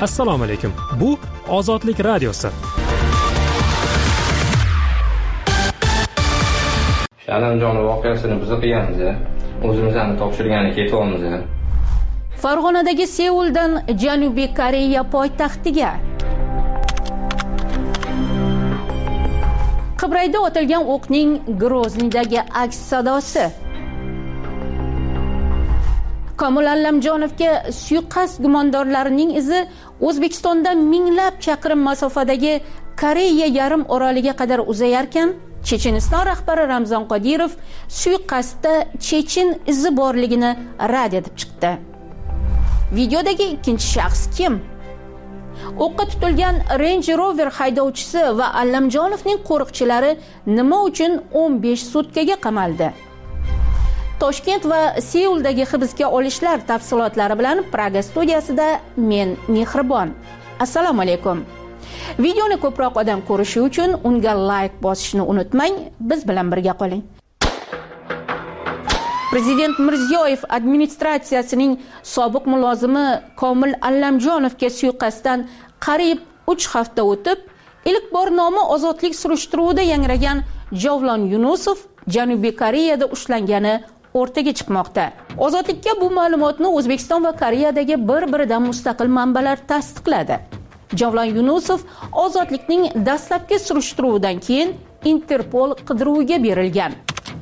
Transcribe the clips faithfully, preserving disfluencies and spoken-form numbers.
Assalomu alaykum. Bu Ozodlik radiosi. Shalamjon voqeasini biz qilganmiz. O'zimizdan topshirgani ketyapmiz. Farg'onadagi Seuldan Janubiy Koreya poytaxtiga. Qibrayda otilgan o'qning Groznidagi aks sadosi. Komil Allamjonovga suiqasd gumondorlarining izi O'zbekistonda minglab chaqirim masofadagi Koreya yarim oroliga qadar uzayarkan, Checheniston rahbari Ramzan Qodirov suiqasdda chechen izi borligini rad etib chiqdi. Videodagi ikkinchi shaxs kim? O'qqa tutilgan Range Rover haydovchisi va Allamjonovning qo'riqchilari nima uchun o'n besh sutkaga qamaldi? Toshkent va Seuldagi hibsga olishlar tafsilotlari bilan Praga studiyasida men Mehribon. Assalomu alaykum. Videoni ko'proq odam ko'rishi uchun unga like bosishni unutmang. Biz bilan birga qoling. Prezident Mirziyoyev administratsiyasining sobiq mulozimi Komil Allamjonovga suiqasddan qariyb uch hafta o'tib, ilk bor nomi ozodlik surishtiruvida yangragan Javlon Yunusov Janubiy Koreyada ushlangani o'rtaga chiqmoqda. Ozodlikka bu ma'lumotni O'zbekiston va Koreyadagi bir-biridan mustaqil manbalar tasdiqladi. Javlon Yunusov ozodlikning dastlabki surishtiruvidan keyin Interpol qidiruviga berilgan.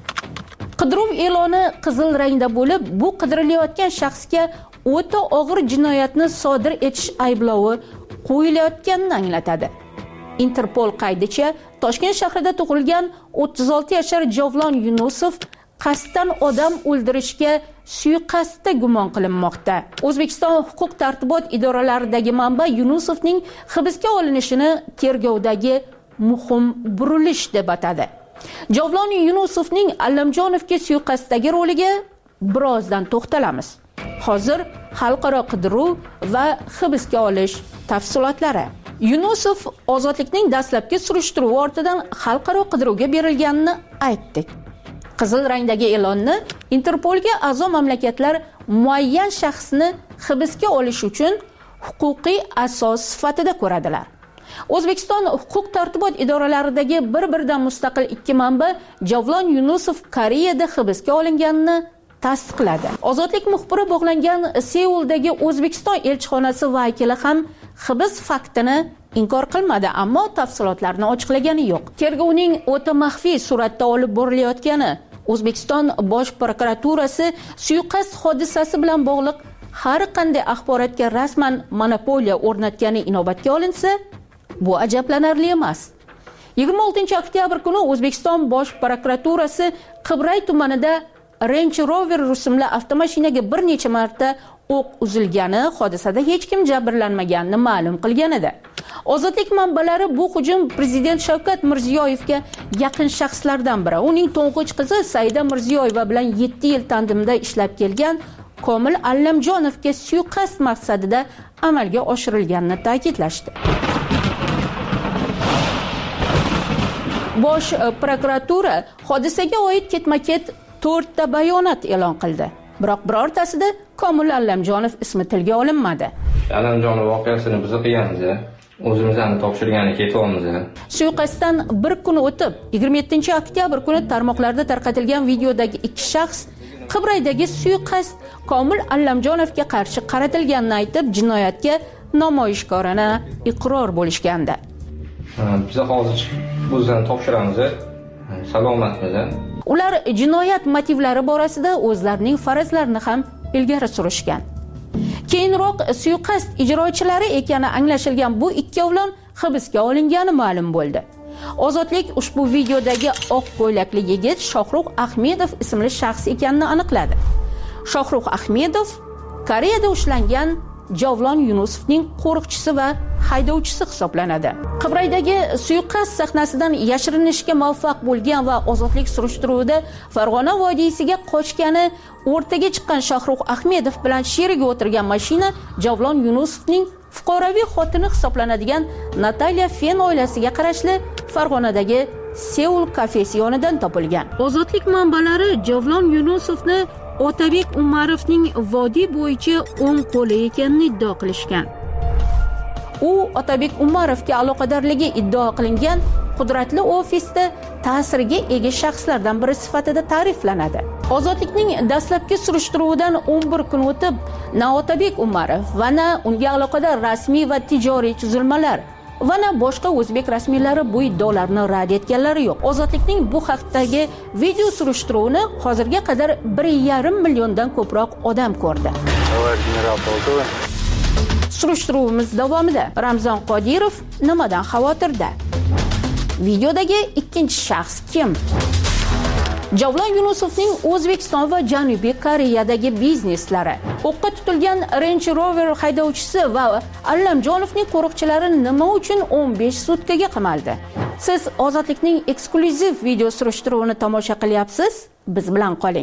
Qidiruv e'loni qizil rangda bo'lib, bu qidirilayotgan shaxsga o'ta og'ir jinoyatni sodir etish ayblovi qo'yilayotganini anglatadi. Interpol qaydicha Toshkent shahrida tug'ilgan o'ttiz olti yashar Javlon Yunusov qasddan odam o'ldirishga suiqasdda gumon qilinmoqda. O'zbekiston huquq tartibot idoralaridagi manba Yunusovning hibsga olinishini tergovdagi muhim burilish deb atadi. Javlon Yunusovning Allamjonovga suiqasddagi roliga birozdan to'xtalamiz. Hozir xalqaro qidiruv va hibsga olish tafsilotlari. Yunusov ozodlikning dastlabki surishtiruvi ortidan xalqaro qidiruvga berilganini aytdik. Qizil rangdagi e'lonni Interpolga a'zo mamlakatlar muayyan shaxsni hibsga olish uchun huquqiy asos sifatida ko'radilar. O'zbekiston huquq tartibot idoralaridagi bir-biridan mustaqil ikki manba Javlon Yunusov Koreyada hibsga olinganini tasdiqladi. Ozodlik muxbiri bog'langan Seuldagi O'zbekiston elchixonasi vakili ham hibs faktini inkor qilmadi, ammo tafsilotlarni ochiqlagani yo'q. Tergovning o'ta maxfiy suratda olib borilayotgani, O'zbekiston Bosh prokuraturasi suiqasd hodisasi bilan bog'liq har qanday axborotga rasman monopoliya o'rnatgani inobatga olinsa, bu ajablanarli emas. yigirma oltinchi oktyabr kuni O'zbekiston Bosh prokuraturasi Qibray tumanida Range Rover rusumli avtomashinaga bir necha marta o'q uzilgani, hodisada hech kim jabrlanmaganini ma'lum qilgan edi. Ozodlik manbalari bu hujum Prezident Shavkat Mirziyoyevga yaqin shaxslardan biri, uning to'ng'ich qizi Saida Mirziyoyeva bilan yetti yil tandemda ishlab kelgan Komil Allamjonovga suiqasd maqsadida amalga oshirilganini ta'kidlashdi. Bosh prokuratura hodisaga oid ketma-ket to'rtta bayonot e'lon qildi. Biroq birortasida Komil Allamjonov ismi tilga olinmadi. Allamjonov voqeasini biz qilganmiz. O'zimizdan topshirgani ketyapmiz. Suiqasddan bir kun o'tib, yigirma yettinchi oktyabr kuni tarmoqlarda tarqatilgan videodagi ikki shaxs Qibraydagi suiqasd Komil Allamjonovga qarshi qaratilganini aytib, jinoyatga namoyishkorona iqror bo'lishgandi. Biz hozir o'zimizdan topshiramiz. Salomatmiz. Ular jinoyat motivlari borasida o'zlarining farazlarini ham ilgari surishgan. Keyinroq suiqasd ijrochilari ekani anglashilgan bu ikkovlon hibsga olingani ma'lum bo'ldi. Ozodlik ushbu videodagi oq ko'ylakli yigit Shohrux Ahmedov ismli shaxs ekanini aniqladi. Shohrux Ahmedov Koreyada ushlangan Javlon Yunusovning qo'riqchisi va haydovchisi hisoblanadi. Qibraydagi suiqasd sahnasidan yashirinishga muvaffaq bo'lgan va ozodlik surishtiruvida Farg'ona vodiysiga qochgani o'rtaga chiqqan Shohrux Ahmedov bilan sherigi o'tirgan mashina Javlon Yunusovning fuqaroviy xotini hisoblanadigan Natalya Fen oilasiga qarashli Farg'onadagi Seul kafesi yonidan topilgan. Ozodlik manbalari Javlon Yunusovni Otabek Umarovning vodiy bo'yicha o'ng qo'li ekanini iddio qilishgan. u Otabek Umarovga aloqadorligi iddao qilingan qudratli ofisda ta'siriga ega shaxslardan biri sifatida ta'riflanadi. Ozodlikning dastlabki surishtiruvidan o'n bir kun o'tib, na Otabek Umarov va na unga aloqador rasmiy va tijoriy tuzilmalar va na boshqa o'zbek rasmiylari bu iddaolarni rad etganlari yo'q. Ozodlikning bu haqdagi video surishtiruvini hozirga qadar bir yarim milliondan ko'proq odam ko'rdi. Surishtiruvimiz davomida Ramzon Qodirov nimadan xavotirda? Videodagi ikkinchi shaxs kim? Javlon Yunusovning O'zbekiston va Janubiy Koreyadagi bizneslari, o'qqa tutilgan Range Rover haydovchisi va Allamjonovning qo'riqchilari nima uchun o'n besh sutkaga qamaldi? Siz Ozodlikning eksklyuziv video surishtiruvini tomosha qilyapsiz? Biz bilan qoling.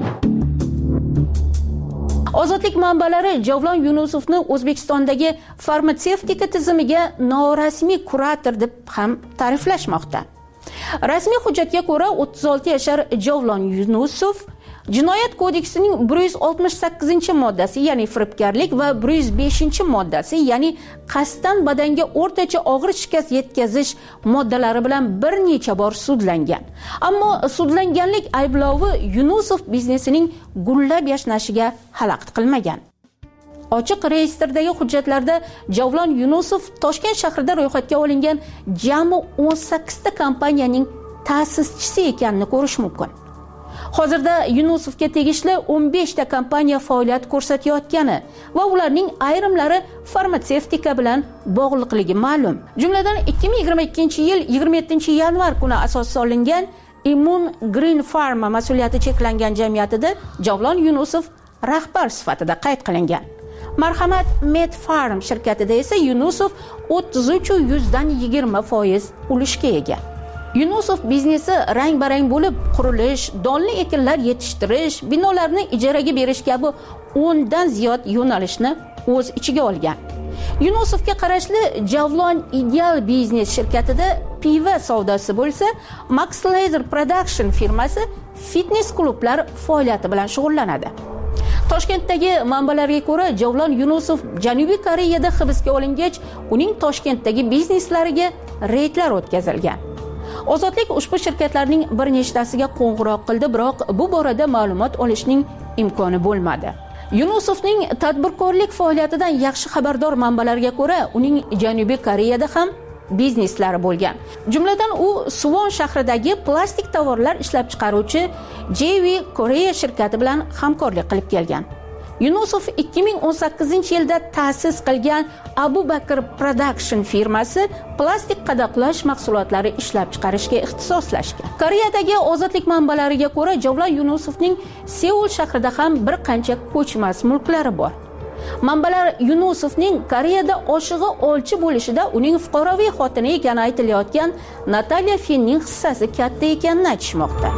Ozodlik manbalari Javlon Yunusovni O'zbekistondagi farmatsevtika tizimiga norasmiy kurator deb ham ta'riflashmoqda. Rasmiy hujjatga ko'ra o'ttiz olti yashar Javlon Yunusov Jinoyat kodeksining bir yuz oltmish sakkizinchi moddasi, ya'ni firibgarlik va bir yuz beshinchi moddasi, ya'ni qasddan badanga o'rtacha og'ir shikast yetkazish moddalari bilan bir necha bor sudlangan. Ammo sudlanganlik ayblovi Yunusov biznesining gullab yashnashiga xalaqit qilmagan. Ochiq reyestrdagi hujjatlarda Javlon Yunusov Toshkent shahrida ro'yxatga olingan jami o'n sakkizta kompaniyaning ta'sischisi ekanini ko'rish mumkin. Hozirda Yunusovga tegishli o'n beshta kompaniya faoliyat ko'rsatayotgani va ularning ayrimlari farmatsevtika bilan bog'liqligi ma'lum. Jumladan ikki ming yigirma ikkinchi yil yigirma yettinchi yanvar kuni asos solingan Immun Green Pharma mas'uliyati cheklangan jamiyatida Javlon Yunusov rahbar sifatida qayd qilingan. Marhamat Medfarm shirkatida esa Yunusov o'ttiz uch yuzdan yigirma foiz ulushga ega. Yunusov biznesi rang-barang bo'lib, qurilish, donli ekinlar yetishtirish, binolarni ijaraga berish kabi o'ndan ziyod yo'nalishni o'z ichiga olgan. Yunusovga qarashli Javlon Ideal Biznes shirkatida piva savdosi bo'lsa, Max Laser Production firmasi fitness klublar faoliyati bilan shug'ullanadi. Toshkentdagi manbalarga ko'ra, Javlon Yunusov Janubiy Koreyada hibsga olingach, uning Toshkentdagi bizneslariga reydlar o'tkazilgan. Ozodlik ushbu shirkatlarning bir nechtasiga qo'ng'iroq qildi, biroq bu borada ma'lumot olishning imkoni bo'lmadi. Yunusovning tadbirkorlik faoliyatidan yaxshi xabardor manbalarga ko'ra, uning Janubiy Koreyada ham bizneslari bo'lgan. Jumladan u Suwon shahridagi plastik tovarlar ishlab chiqaruvchi J V Korea shirkati bilan hamkorlik qilib kelgan. Yunusov ikki ming o'n sakkizinchi yilda ta'sis qilgan Abu Bakr Production firmasi plastik qadoqlash mahsulotlari ishlab chiqarishga ixtisoslashgan. Koreyadagi Ozodlik manbalariga ko'ra, Javlon Yunusovning Seul shahrida ham bir qancha ko'chmas mulklari bor. Manbalar Yunusovning Koreyada oshig'i olchi bo'lishida uning fuqaroviy xotini ekani aytilayotgan Natalya Fenning hissasi katta ekanini aytishmoqda.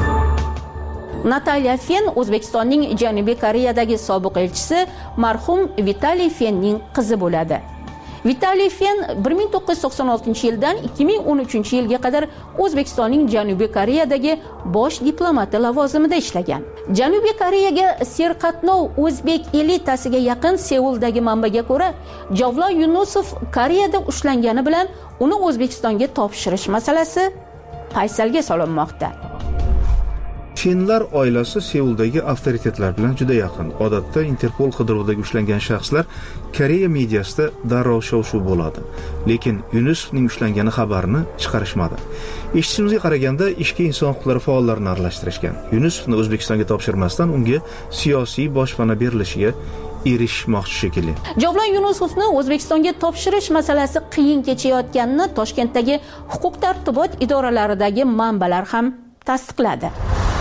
Natalya Fen O'zbekistonning Janubiy Koreyadagi sobiq elchisi marhum Vitaliy Fenning qizi bo'ladi. Vitaliy Fen bir ming to'qqiz yuz to'qson oltinchi yildan ikki ming o'n uchinchi yilga qadar O'zbekistonning Janubiy Koreyadagi bosh diplomati lavozimida ishlagan. Janubiy Koreyaga serqatnov o'zbek elitasiga yaqin Seuldagi manbaga ko'ra, Javlon Yunusov Koreyada ushlangani bilan uni O'zbekistonga topshirish masalasi paysalga solinmoqda. Finlar oilasi Seuldagi avtoritetlar bilan juda yaqin. Odatda Interpol qidiruvdagi ushlangan shaxslar Koreya mediasida darrov shov-shuv bo'ladi. Lekin Yunusovning ushlangani xabarini chiqarishmadi. Eshitishimizga qaraganda ishga inson huquqlari faollarini aralashtirishgan. Yunusovni O'zbekistonga topshirmasdan unga siyosiy boshpana berilishiga erishmoqchi shekilli. Javlon Yunusovni O'zbekistonga topshirish masalasi qiyin kechayotganini Toshkentdagi huquq tartibot idoralaridagi manbalar ham tasdiqladi.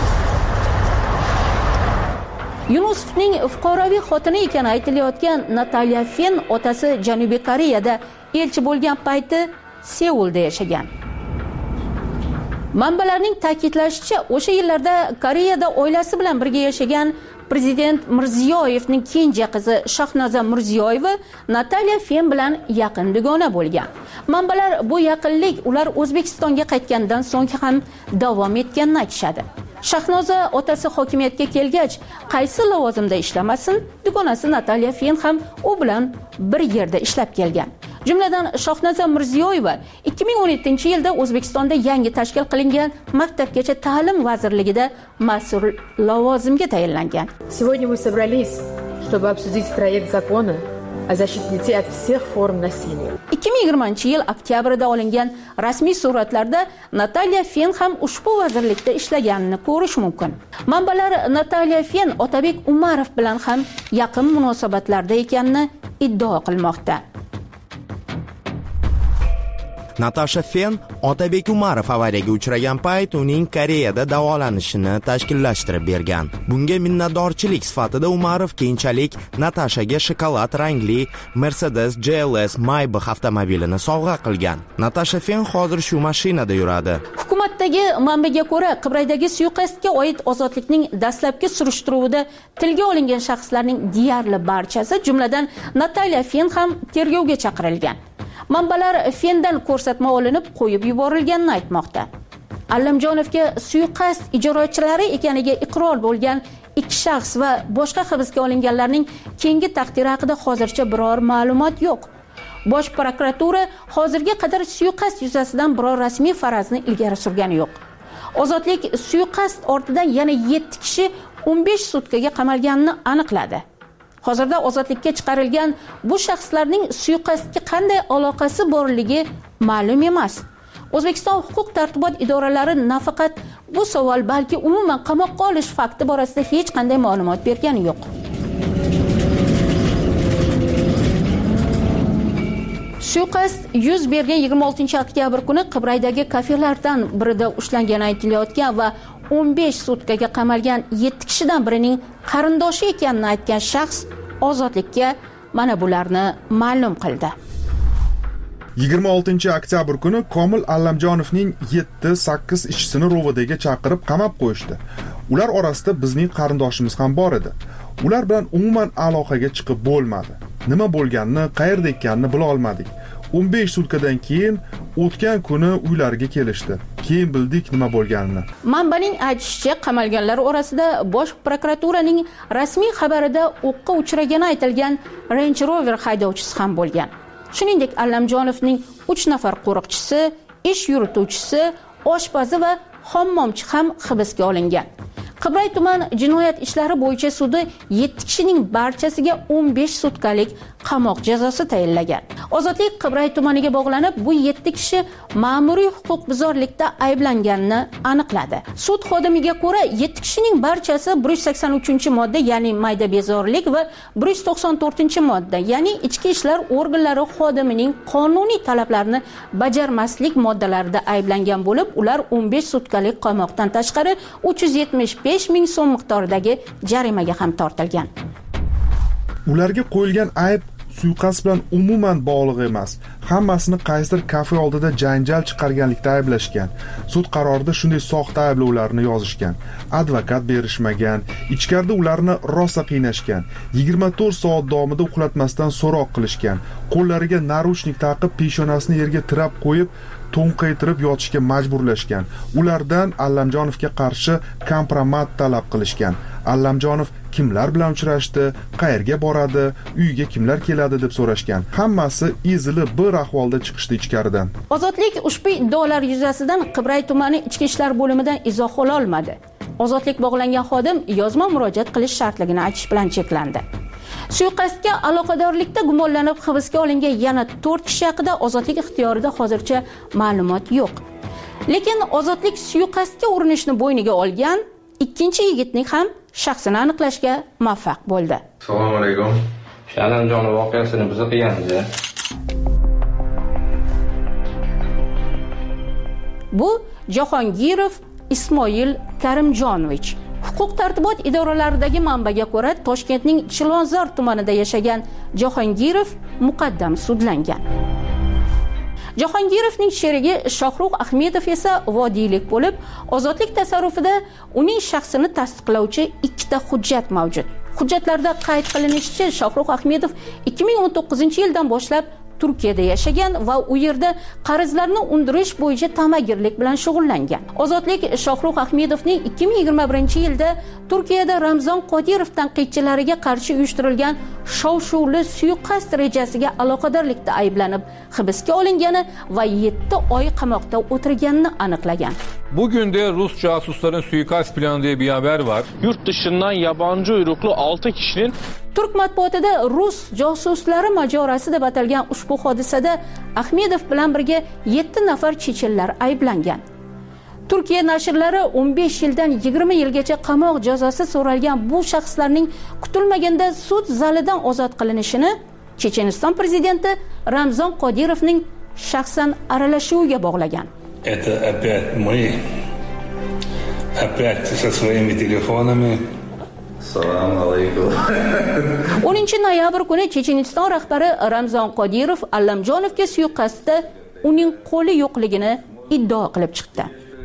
Yunusovning fuqaroviy xotini ekani aytilayotgan Natalya Fen otasi Janubiy Koreyada elchi bo'lgan payti Seulda yashagan. Manbalarning ta'kidlashicha, o'sha yillarda Koreyada oilasi bilan birga yashagan Prezident Mirziyoyevning kenja qizi Shahnoza Mirziyoyeva Natalya Fen bilan yaqin dugona bo'lgan. Manbalar bu yaqinlik ular O'zbekistonga qaytgandan so'ng ham davom etganini aytishadi. Shahnoza otasi hokimiyatga kelgach, qaysi lavozimda ishlamasin, dugonasi Natalya Fen ham u bilan bir yerda ishlab kelgan. Jumladan Shohnaza Mirziyoyeva ikki ming o'n yettinchi yilda O'zbekistonda yangi tashkil qilingan Maktabgacha ta'lim vazirligida mas'ul lavozimga tayinlangan. Сегодня мы собрались, чтобы обсудить проект закона о защите детей от всех форм насилия. ikki ming yigirmanchi yil oktyabrida olingan rasmiy suratlarda Natalya Fen ham ushbu vazirlikda ishlaganini ko'rish mumkin. Manbalar Natalya Fen Otabek Umarov bilan ham yaqin munosabatlarda ekanini iddao qilmoqda. Natasha Fen Otabek Umarov avariyaga uchragan payt uning Koreyada davolanishini tashkillashtirib bergan. Bunga minnatdorchilik sifatida Umarov keyinchalik Natashaga shokolad rangli Mercedes G L S Maybach avtomobilini sovg'a qilgan. Natasha Fen hozir shu mashinada yuradi. Hukumatdagi manbaga ko'ra, Qibraydagi suiqasdga oid ozodlikning dastlabki surishtiruvida tilga olingan shaxslarning deyarli barchasi, jumladan Natalya Fen ham tergovga chaqirilgan. Manbalar Fendan ko'rsatma olinib qo'yib yuborilganini aytmoqda. Allamjonovga suiqasd ijrochilari ekaniga iqror bo'lgan ikki shaxs va boshqa hibsga olinganlarning keyingi taqdiri haqida hozircha biror ma'lumot yo'q. Bosh prokuratura hozirga qadar suiqasd yuzasidan biror rasmiy farazni ilgari surgani yo'q. Ozodlik suiqasd ortidan yana yetti kishi o'n besh sutkaga qamalganini aniqladi. Hozirda ozodlikka chiqarilgan bu shaxslarning suiqasdga qanday aloqasi borligi ma'lum emas. O'zbekiston huquq tartibot idoralari nafaqat bu savol, balki umuman qamoqqa olish fakti borasida hech qanday ma'lumot bergani yo'q. Suiqasd yuz bergan yigirma oltinchi oktyabr kuni Qibraydagi kafelardan birida ushlangani aytilayotgan va o'n besh sutkaga qamalgan yetti kishidan birining qarindoshi ekanini aytgan shaxs ozodlikka mana bularni ma'lum qildi. yigirma oltinchi oktyabr kuni Komil Allamjonovning yetti sakkiz ishisini ro'vidaga chaqirib qamab qo'yishdi. Ular orasida bizning qarindoshimiz ham bor edi. Ular bilan umuman aloqaga chiqib bo'lmadi. Nima bo'lganini, qayerda ekanini bila olmadik. o'n besh sutkadan keyin o'tgan kuni uylariga kelishdi. Keyin bildik nima bo'lganini. Manbaning aytishicha, qamalganlar orasida Bosh prokuraturaning rasmiy xabarida o'qqa uchragani aytilgan Range Rover haydovchisi ham bo'lgan. Shuningdek, Allamjonovning uch nafar qo'riqchisi, ish yurituvchisi, oshpazi va hammomchi ham hibsga olingan. Qibray tuman jinoyat ishlari bo'yicha sudi yetti kishining barchasiga o'n besh sutkalik qamoq jazosi tayinlagan. Ozodlik Qibray tumaniga bog'lanib, bu yetti kishi ma'muriy huquqbuzarlikda ayblanganini aniqladi. Sud xodimiga ko'ra, yetti kishining barchasi bir yuz sakson uchinchi modda, ya'ni mayda bezorilik va bir yuz to'qson to'rtinchi modda, ya'ni ichki ishlar organlari xodimining qonuniy talablarini bajarmaslik moddalarida ayblangan bo'lib, ular o'n besh sutkalik qamoqdan tashqari uch yuz yetmish besh ming so'm miqdoridagi jarimaga ham tortilgan. Ularga qo'yilgan ayb suiqasd bilan umuman bog'liq emas. Hammasini qaysidir kafe oldida janjal chiqarganlikda ayblashgan. Sud qarorida shunday soxta ayblovlarni yozishgan. Advokat berishmagan, ichkarida ularni rosa qiynashgan. yigirma to'rt soat davomida uxlatmasdan so'roq qilishgan. Qo'llariga naruchnik taqib, peshonasini yerga tirab qo'yib, to'nqaytirib yotishga majburlashgan. Ulardan Allamjonovga qarshi kompromat talab qilishgan. Allamjonov kimlar bilan uchrashdi, qayerga boradi, uyiga kimlar keladi deb so'rashgan. Hammasi izili bir ahvolda chiqishdi ichkaridan. Ozodlik ushbu iddaolar yuzasidan Qibray tumani ichki ishlar bo'limidan izoh ola olmadi. Ozodlik bog'langan xodim yozma murojaat qilish shartligini aytish bilan cheklandi. Suiqasdga aloqadorlikda gumonlanib hibsga olingan yana to'rt kishi haqida ozodlik ixtiyorida hozircha ma'lumot yo'q. Lekin ozodlik suiqasdga urinishni bo'yniga olgan ikkinchi yigitning ham shaxsini aniqlashga muvaffaq bo'ldi. Assalomu alaykum. Allamjonov voqeasini biz qilganmiz. Bu Jahongirov Ismoil Karimjonovich. Huquq tartibot idoralaridagi manbaga ko'ra, Toshkentning Chilonzor tumanida yashagan Jahongirov muqaddam sudlangan. Jahongirovning sherigi Shohruh Ahmedov esa vodiylik bo'lib, ozodlik tasarrufida uning shaxsini tasdiqlovchi ikkita hujjat mavjud. Hujjatlarda qayd qilinishicha, Shohruh Ahmedov ikki ming o'n to'qqizinchi yildan boshlab Turkiyada yashagan va u yerda qarzlarni undirish bo'yicha ta'magirlik bilan shug'ullangan. Ozodlik Shohruh Ahmedovning ikki ming yigirma birinchi yilda Turkiyada Ramzon Qodirov tanqidchilariga qarshi uyushtirilgan shov-shuvli suiqasd rejasiga aloqadorlikda ayblanib hibsga olingani va yetti oy qamoqda o'tirganini aniqlagan. Bugün de Rus casusların suikast planı diye bir haber var. Yurt dışından yabancı uyruklu altı kişinin Turk matbuotida Rus josuslari majorasi deb atalgan ushbu hodisada Ahmedov bilan birga yetti nafar chechenlar ayblangan. Turkiya nashrlari o'n besh yildan yigirma yilgacha qamoq jazosi so'ralgan bu shaxslarning kutilmaganda sud zalidan ozod qilinishini Checheniston prezidenti Ramzon Qodirovning shaxsan aralashuviga bog'lagan. Это опять мы, опять со своими телефонами. Assalomu alaykum. o'ninchi noyabr kuni Checheniston rahbari Ramzon Qodirov Allamjonovga suiqasdda uning qo'li yo'qligini iddao qilib chiqdi.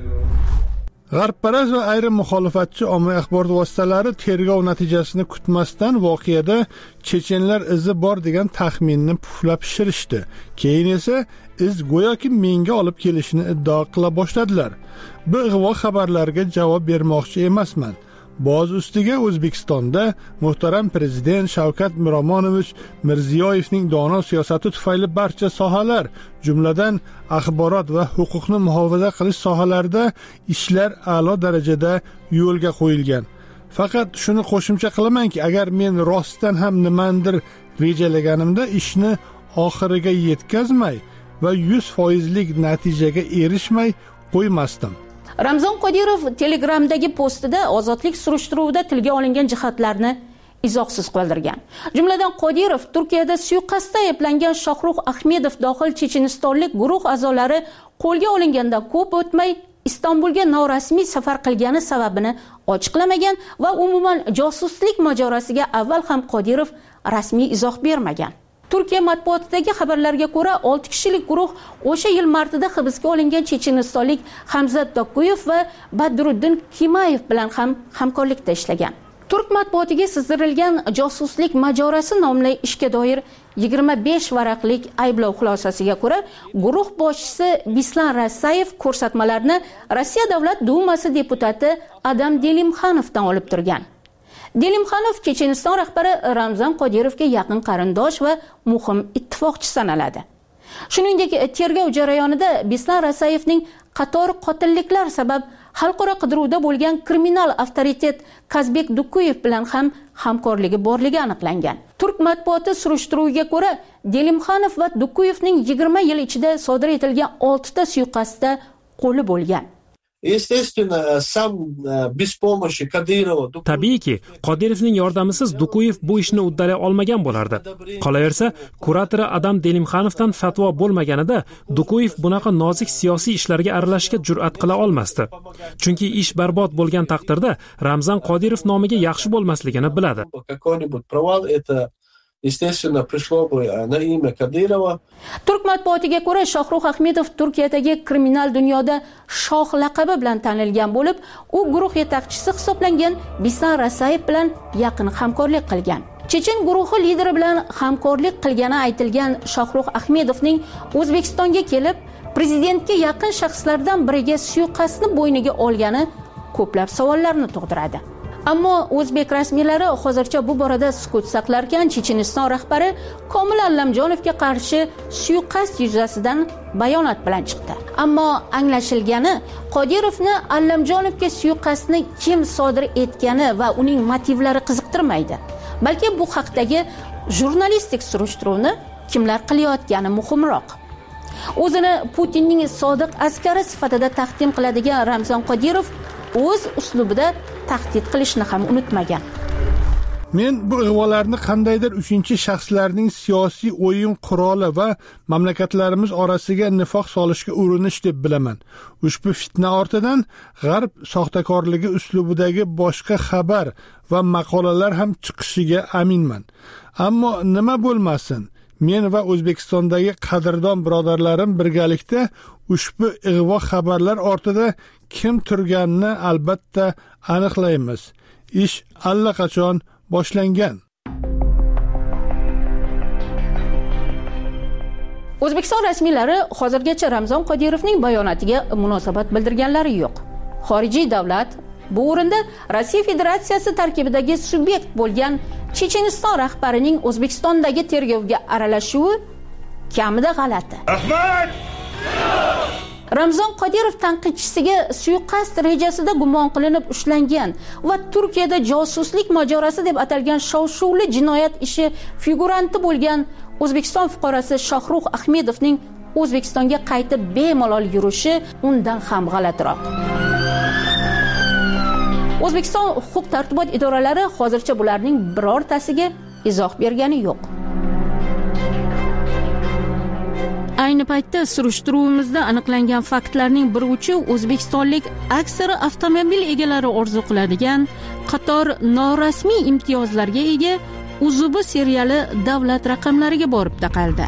G'arbparast va ayrim muxolifatchi ommaviy axborot vositalari tergov natijasini kutmasdan voqeada chechenlar izi bor degan taxminni puflab shirishdi. Keyin esa iz go'yoki menga olib kelishini iddao qila boshladilar. Bu ig'vo xabarlarga javob bermoqchi emasman. Boz ustiga O'zbekistonda muhtaram prezident Shavkat Miromonovich Mirziyoyevning dono siyosati tufayli barcha sohalar, jumladan axborot va huquqni muhofaza qilish sohalarida ishlar a'lo darajada yo'lga qo'yilgan. Faqat shuni qo'shimcha qilamanki, agar men rostdan ham nimandir rejalaganimda ishni oxiriga yetkazmay va yuz foizlik natijaga erishmay qo'ymasdim. Ramzon Qodirov Telegramdagi postida ozodlik surishtiruvida tilga olingan jihatlarni izohsiz qoldirgan. Jumladan Qodirov Turkiyada suiqasdda ayblangan Shohruh Ahmedov dohil chechenistonlik guruh a'zolari qo'lga olingandan ko'p o'tmay Istanbulga norasmiy safar qilgani sababini ochiqlamagan va umuman josuslik mojorosiga avval ham Qodirov rasmiy izoh bermagan. Turkiya matbuotidagi xabarlarga ko'ra olti kishilik guruh o'sha yil martida hibsga olingan chechenistonlik Hamzat Dokuyev va Badruddin Kimayev bilan ham hamkorlikda ishlagan. Turk matbuotiga sizdirilgan josuslik majorasi nomli ishga doir yigirma besh varaqlik ayblov xulosasiga ko'ra, guruh boshchisi Bislan Rasayev ko'rsatmalarni Rossiya Davlat Dumasi deputati Adam Delimxanovdan olib turgan. Delimxanov Checheniston rahbari Ramzon Qodirovga yaqin qarindosh va muhim ittifoqchi sanaladi. Shuningdek, tergov jarayonida Bislan Rasayevning qator qotilliklar sabab xalqaro qidiruvda bo'lgan kriminal avtoritet Kazbek Dukuyev bilan ham hamkorligi borligi aniqlangan. Turk matbuoti surishtiruviga ko'ra, Delimxanov va Dukuyevning yigirma yil ichida sodir etilgan olti ta suiqasdda qo'li bo'lgan. Tabiiyki, Qodirovning yordamisiz Dukuyev bu ishni uddalay olmagan bo'lardi. Qolaversa, kuratori Adam Delimxanovdan fatvo bo'lmaganida Dukuyev bunaqa nozik siyosiy ishlarga aralashishga jur'at qila olmasdi. Chunki ish barbod bo'lgan taqdirda Ramzon Qodirov nomiga yaxshi bo'lmasligini biladi. Естественно, пришло бы на имя Кадырова. Turk matbuotiga ko'ra, Shohruh Ahmedov Turkiyadagi kriminal dunyoda shoh laqabi bilan tanilgan bo'lib, u guruh yetakchisi hisoblangan Bislan Rasayev bilan yaqin hamkorlik qilgan. Chechen guruhi lideri bilan hamkorlik qilgani aytilgan Shohruh Ahmedovning O'zbekistonga kelib, prezidentga yaqin shaxslardan biriga suiqasdni bo'yniga olgani ko'plab savollarni tug'diradi. Ammo o'zbek rasmiylari hozircha bu borada sukut saqlarkan, Checheniston rahbari Komil Allamjonovga qarshi suiqasd yuzasidan bayonot bilan chiqdi. Ammo anglashilgani, Qodirovni Allamjonovga suiqasdni kim sodir etgani va uning motivlari qiziqtirmaydi. Balki bu haqdagi jurnalistik surishtiruvni kimlar qilayotgani muhimroq. O'zini Putinning sodiq askari sifatida taqdim qiladigan Ramzon Qodirov o'z uslubida tahdid qilishni ham unutmagan. Men bu ig'volarni qandaydir uchinchi shaxslarning siyosiy o'yin quroli va mamlakatlarimiz orasiga nifoq solishga urinish deb bilaman. Ushbu fitna ortidan g'arb soxtakorligi uslubidagi boshqa xabar va maqolalar ham chiqishiga aminman. Ammo nima bo'lmasin, men va O'zbekistondagi qadrdon birodarlarim birgalikda ushbu ig'vo xabarlar ortida kim turganini albatta aniqlaymiz. Ish allaqachon boshlangan. O'zbekiston rasmiylari hozirgacha Ramzon Qodirovning bayonotiga munosabat bildirganlari yo'q. Xorijiy davlat bu o'rinda Rossiya Federatsiyasi tarkibidagi subyekt bo'lgan Checheniston rahbarining O'zbekistondagi tergovga aralashuvi kamida g'alati. Rahmat! Ramzon Qodirov tanqidchisiga suiqasd rejasida gumon qilinib ushlangan va Turkiyada josuslik mojarosi deb atalgan shov-shuvli jinoyat ishi figuranti bo'lgan O'zbekiston fuqarosi Shohrux Ahmedovning O'zbekistonga qaytib bemalol yurishi undan ham g'alatiroq. O'zbekiston huquq-tartibot idoralari hozircha bularning birortasiga izoh bergani yo'q. Ayni paytda surishtiruvimizda aniqlangan faktlarning bir uchi o'zbekistonlik aksari avtomobil egalari orzu qiladigan qator norasmiy imtiyozlarga ega Uzubi seriali davlat raqamlariga borib taqaldi.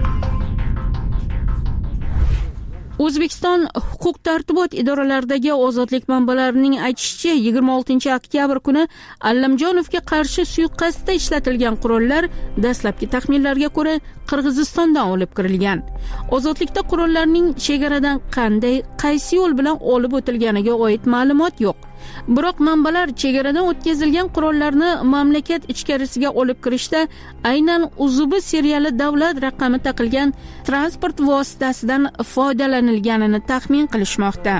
O'zbekiston huquq-tartibot idoralaridagi ozodlik manbalarining aytishicha, yigirma oltinchi oktyabr kuni Allamjonovga qarshi suiqasdda ishlatilgan qurollar dastlabki taxminlarga ko'ra Qirg'izistondan olib kirilgan. Ozodlikda qurollarning chegaradan qanday, qaysi yo'l bilan olib o'tilganiga oid ma'lumot yo'q. Biroq manbalar chegaradan o'tkazilgan qurollarni mamlakat ichkarisiga olib kirishda aynan Uzubi seriali davlat raqami taqilgan transport vositasidan foydalanilganini taxmin qilishmoqda.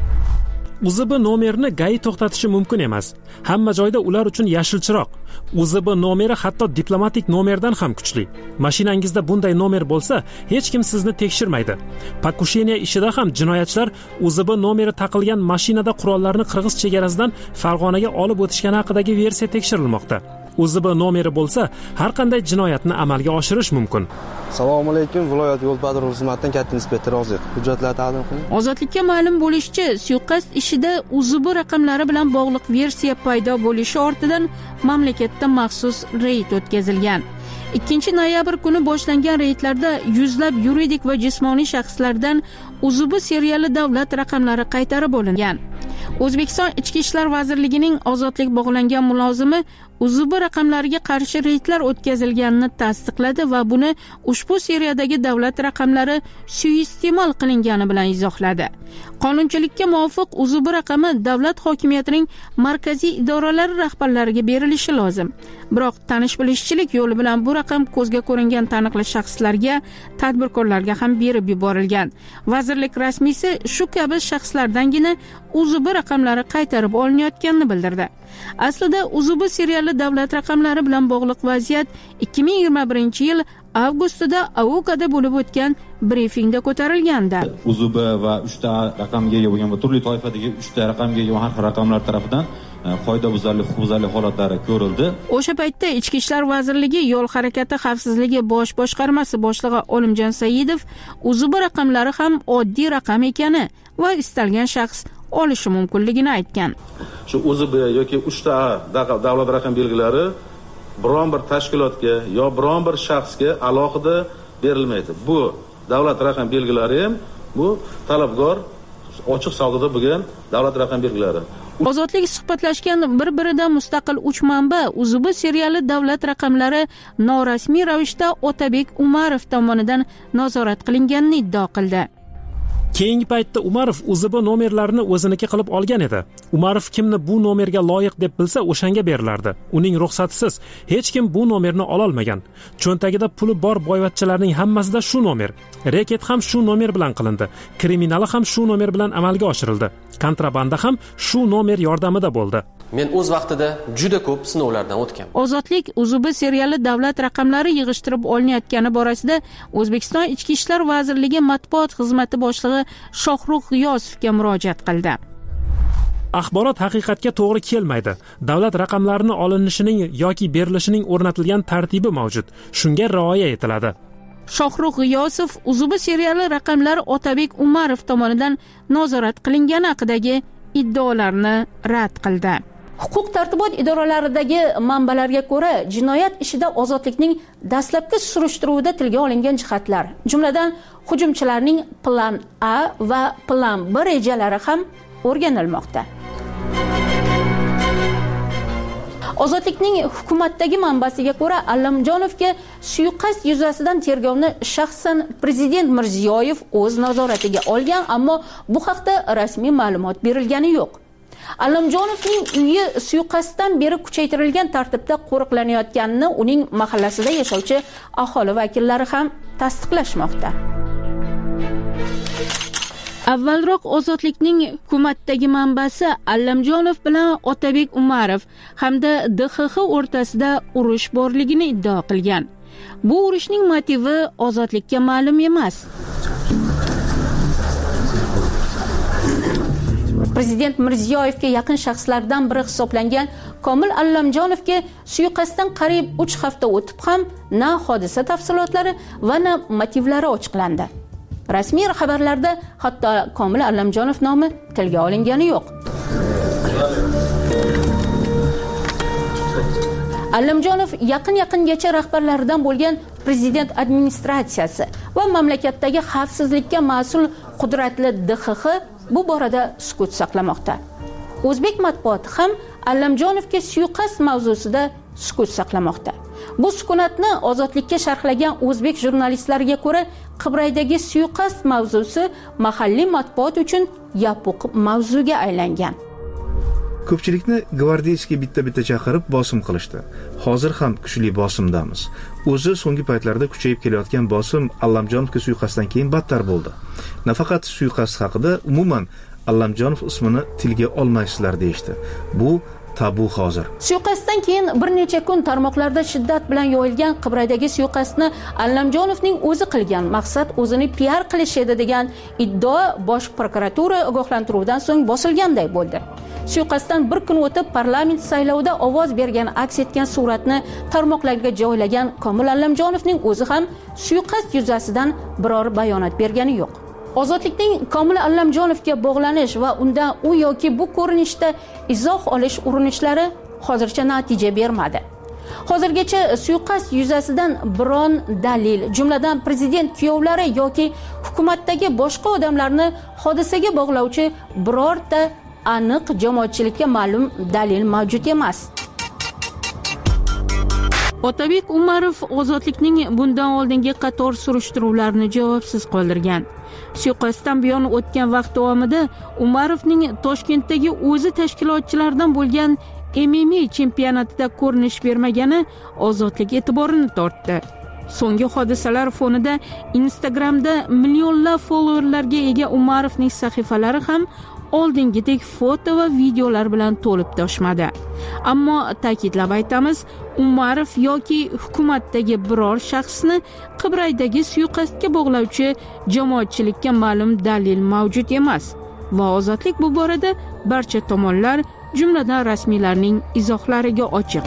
Uzubi nomerini G A I to'xtatishi mumkin emas. Hamma joyda ular uchun yashil chiroq. Uzubi nomeri hatto diplomatik nomerdan ham kuchli. Mashinangizda bunday nomer bo'lsa, hech kim sizni tekshirmaydi. Pakusheniya ishida ham jinoyatchilar Uzubi nomeri taqilgan mashinada qurollarni Qirg'iz chegarasidan Farg'onaga olib o'tishgani haqidagi versiya tekshirilmoqda. Uzubi nomeri bo'lsa, har qanday jinoyatni amalga oshirish mumkin. Assalomu alaykum, viloyat yo'l patrul xizmatidan katta inspektor Ozod. Hujjatlar taqdim qiling. Ozodlikka ma'lum bo'lishicha, suiqasd ishida Uzubi raqamlari bilan bog'liq versiya paydo bo'lishi ortidan mamlakatda maxsus reyd o'tkazilgan. ikkinchi noyabr kuni boshlangan reydlarda yuzlab yuridik va jismoniy shaxslardan Uzubi seriali davlat raqamlari qaytarib olingan. O'zbekiston Ichki ishlar vazirligining ozodlik bog'langan mulozimi Uzubi raqamlariga qarshi reydlar o'tkazilganini tasdiqladi va buni ushbu seriyadagi davlat raqamlari suiiste'mol qilingani bilan izohladi. Qonunchilikka muvofiq Uzubi raqami davlat hokimiyatining markaziy idoralari rahbarlariga berilishi lozim. Biroq tanish-bilishchilik yo'li bilan bu raqam ko'zga ko'ringan taniqli shaxslarga, tadbirkorlarga ham berib yuborilgan. Vazirlik rasmiysi shu kabi shaxslardangina Uzubi raqamlari qaytarib olinayotganini bildirdi. Aslida Uzubi seriali davlat raqamlari bilan bog'liq vaziyat ikki ming yigirma birinchi yil avgustida Avukada bo'lib o'tgan brifingda ko'tarilgandi. Uzubi va uchta raqamga ega bo'lgan va turli toifadagi uchta raqamga ega har xil raqamlar tomonidan qoidabuzarlik, huquqbuzarlik holatlari ko'rildi. O'sha paytda Ichki ishlar vazirligi yo'l harakati xavfsizligi bosh boshqarmasi boshlig'i Olimjon Saidov Uzubi raqamlari ham oddiy raqam ekani va istalgan shaxs olishi mumkinligini aytgan. Shu Uzubi yoki uchta davlat raqam belgilari biron bir tashkilotga yo biron bir shaxsga alohida berilmaydi. Bu davlat raqam belgilari ham bu talabgor ochiq savdoda bo'lgan davlat raqam belgilari. Ozodlik suhbatlashgan bir-biridan mustaqil uch manba Uzubi seriali davlat raqamlari norasmiy ravishda Otabek Umarov tomonidan nazorat qilinganini iddao qildi. Keyingi paytda Umarov Uzubi nomerlarini o'ziniki qilib olgan edi. Umarov kimni bu nomerga loyiq deb bilsa, o'shanga berilardi. Uning ruxsatisiz hech kim bu nomerni ola olmagan. Cho'ntagida puli bor boyvachchalarning hammasida shu nomer. Reket ham shu nomer bilan qilindi. Kriminali ham shu nomer bilan amalga oshirildi. Kontrabanda ham shu nomer yordamida bo'ldi. Men o'z vaqtida juda ko'p sinovlardan o'tgan. Ozodlik Uzubi seriali davlat raqamlari yig'ishtirib olinayotgani borasida O'zbekiston Ichki ishlar vazirligi matbuot xizmati boshlig'i Shohrux G'iyosovga murojaat qildi. Axborot haqiqatga to'g'ri kelmaydi. Davlat raqamlarini olinishining yoki berilishining o'rnatilgan tartibi mavjud. Shunga rioya etiladi. Shohrux G'iyosov Uzubi seriali raqamlar Otabek Umarov tomonidan nazorat qilingani haqidagi iddaolarni rad qildi. Huquq-tartibot idoralaridagi manbalarga ko'ra, jinoyat ishida ozodlikning dastlabki surishtiruvida tilga olingan jihatlar, jumladan hujumchilarning plan A va plan B rejalari ham o'rganilmoqda. Ozodlikning hukumatdagi manbasiga ko'ra, Allamjonovga suiqasd yuzasidan tergovni shaxsan prezident Mirziyoyev o'z nazoratiga olgan, ammo bu haqda rasmiy ma'lumot berilgani yo'q. Allamjonovning uyi suiqasddan beri kuchaytirilgan tartibda qo'riqlanayotganini uning mahallasida yashovchi aholi vakillari ham tasdiqlashmoqda. Avvalroq Ozodlikning hukumatdagi manbasi Allamjonov bilan Otabek Umarov hamda D X X o'rtasida urush borligini iddao qilgan. Bu urushning motivi Ozodlikka ma'lum emas. Prezident Mirziyoyevga yaqin shaxslardan biri hisoblangan Komil Allamjonovga suiqasddan qariyb uch hafta o'tib ham na hodisa tafsilotlari va na motivlari ochiqlandi. Rasmiy xabarlarda hatto Komil Allamjonov nomi tilga olingani yo'q. Allamjonov yaqin-yaqingacha rahbarlaridan bo'lgan prezident administratsiyasi va mamlakatdagi xavfsizlikka mas'ul qudratli D X X bu borada sukut saqlamoqda. O'zbek matbuoti ham Allamjonovga suiqasd mavzusida sukut saqlamoqda. Bu sukunatni Ozodlikka sharhlagan o'zbek jurnalistlariga ko'ra, Qibraydagi suiqasd mavzusi mahalliy matbuot uchun yopiq mavzuga aylangan. Ko'pchilikni gvardeyskiy bitta-bitta chaqirib bosim qilishdi. Hozir ham kuchli bosimdamiz. O'zi so'nggi paytlarda kuchayib kelayotgan bosim Allamjonovga suiqasddan keyin battar bo'ldi. Nafaqat suiqasd haqida, umuman Allamjonov ismini tilga olmaysizlar deyishdi. Bu tabu hozir. Suiqasddan keyin bir necha kun tarmoqlarda shiddat bilan yoyilgan Qibraydagi suiqasdni Allamjonovning o'zi qilgan, maqsad o'zini P R qilish edi degan iddao Bosh prokuratura ogohlantiruvidan so'ng bosilganday bo'ldi. Suiqasddan bir kun o'tib parlament saylovida ovoz bergan aks etgan suratni tarmoqlarga joylagan Komil Allamjonovning o'zi ham suiqasd yuzasidan biror bayonot bergani yo'q. Ozodlikning Komil Allamjonovga bog'lanish va undan u yoki bu ko'rinishda izoh olish urinishlari hozircha natija bermadi. Hozirgacha suiqasd yuzasidan biron dalil, jumladan prezident kuyovlari yoki hukumatdagi boshqa odamlarni hodisaga bog'lovchi birorta aniq jamoatchilikka ma'lum dalil mavjud emas. Otabek Umarov Ozodlikning bundan oldingi qator surishtiruvlarni javobsiz qoldirgan. Suiqasddan buyon o'tgan vaqt davomida Umarovning Toshkentdagi o'zi tashkilotchilardan bo'lgan M M A chempionatida ko'rinish bermagani Ozodlik e'tiborini tortdi. So'nggi hodisalar fonida Instagramda millionlab followerlarga ega Umarovning sahifalari ham oldingidek foto va videolar bilan to'lib toshmadi. Ammo ta'kidlab aytamiz, Umarov yoki hukumatdagi biror shaxsni Qibraydagi suiqasdga bog'lovchi jamoatchilikka ma'lum dalil mavjud emas va Ozodlik bu borada barcha tomonlar, jumladan rasmiylarning izohlariga ochiq.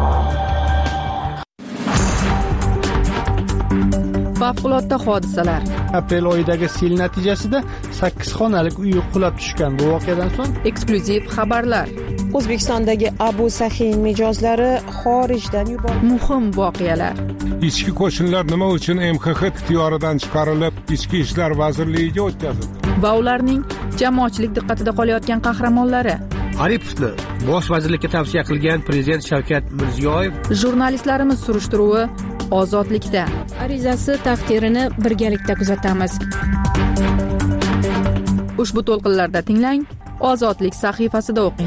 Favqulodda hodisalar. Aprel oyidagi sel natijasida sakkiz xonalik uy qulab tushgan. Bu voqeadan so'ng eksklyuziv xabarlar. O'zbekistondagi Abu Sahin mijozlari xorijdan yuborildi. Muhim voqealar. Ichki qo'shinlar nima uchun M X X ixtiyoridan chiqarilib, Ichki ishlar vazirligiga o'tkazildi? Va ularning jamoatchilik diqqatida qolayotgan qahramonlari. Aripovni bosh vazirlikka tavsiya qilgan prezident Shavkat Mirziyoyev. Jurnalistlarimiz surishtiruvi Ozodlikda. Arizasi taqdirini birgalikda kuzatamiz. Ushbu to'lqinlarda tinglang, Ozodlik sahifasida o'qing.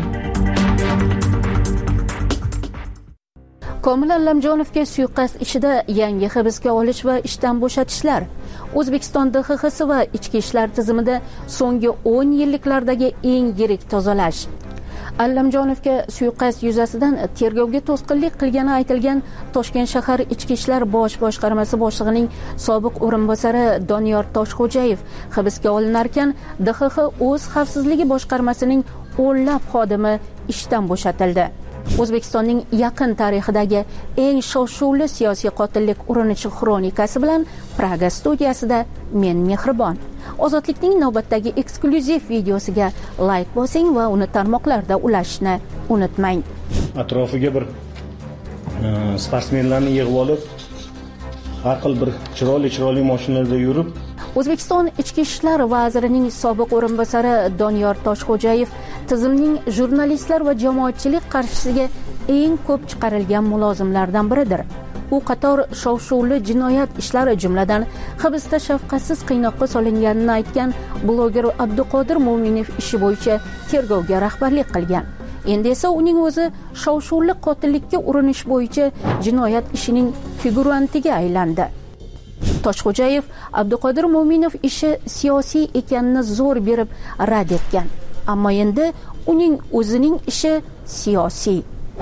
Komil Allamjonovga suiqasd ishida yangi hibsga olish va ishdan bo'shatishlar. O'zbekiston D X X va ichki ishlar tizimida so'nggi o'n yilliklardagi eng yirik tozalash. Allamjonovga suiqasd yuzasidan tergovga to'sqinlik qilgani aytilgan Toshkent shahar ichki ishlar bosh boshqarmasi boshlig'ining sobiq o'rinbosari Doniyor Toshxo'jayev hibsga olinarkan, D X X o'z xavfsizligi boshqarmasining o'nlab xodimi ishdan bo'shatildi. O'zbekistonning yaqin tarixidagi eng shov-shuvli siyosiy qotillik urinishi xronikasi bilan Praga studiyasida men Mehribon. Ozodlikning navbatdagi eksklyuziv videosiga like bosing va uni tarmoqlarda ulashishni unutmang. Atrofiga bir sportsmenlarni yig'ib olib, har xil bir chiroyli-chiroyli mashinalarda yurib, O'zbekiston ichki ishlar vazirining sobiq o'rinbosari Doniyor Toshxo'jayev tizimning jurnalistlar va jamoatchilik qarshisiga eng ko'p chiqarilgan mulozimlardan biridir. U qator shov-shuvli jinoyat ishlari, jumladan hibsda shafqatsiz qiynoqqa solinganini aytgan bloger Abduqodir Mo'minov ishi bo'yicha tergovga rahbarlik qilgan. Endi esa uning o'zi shov-shuvli qotillikka urinish bo'yicha jinoyat ishining figurantiga aylandi. Toshxo'jayev Abduqodir Mo'minov ishi siyosiy ekanini zo'r berib rad etgan. Ammo endi uning o'zining ishi siyosiy.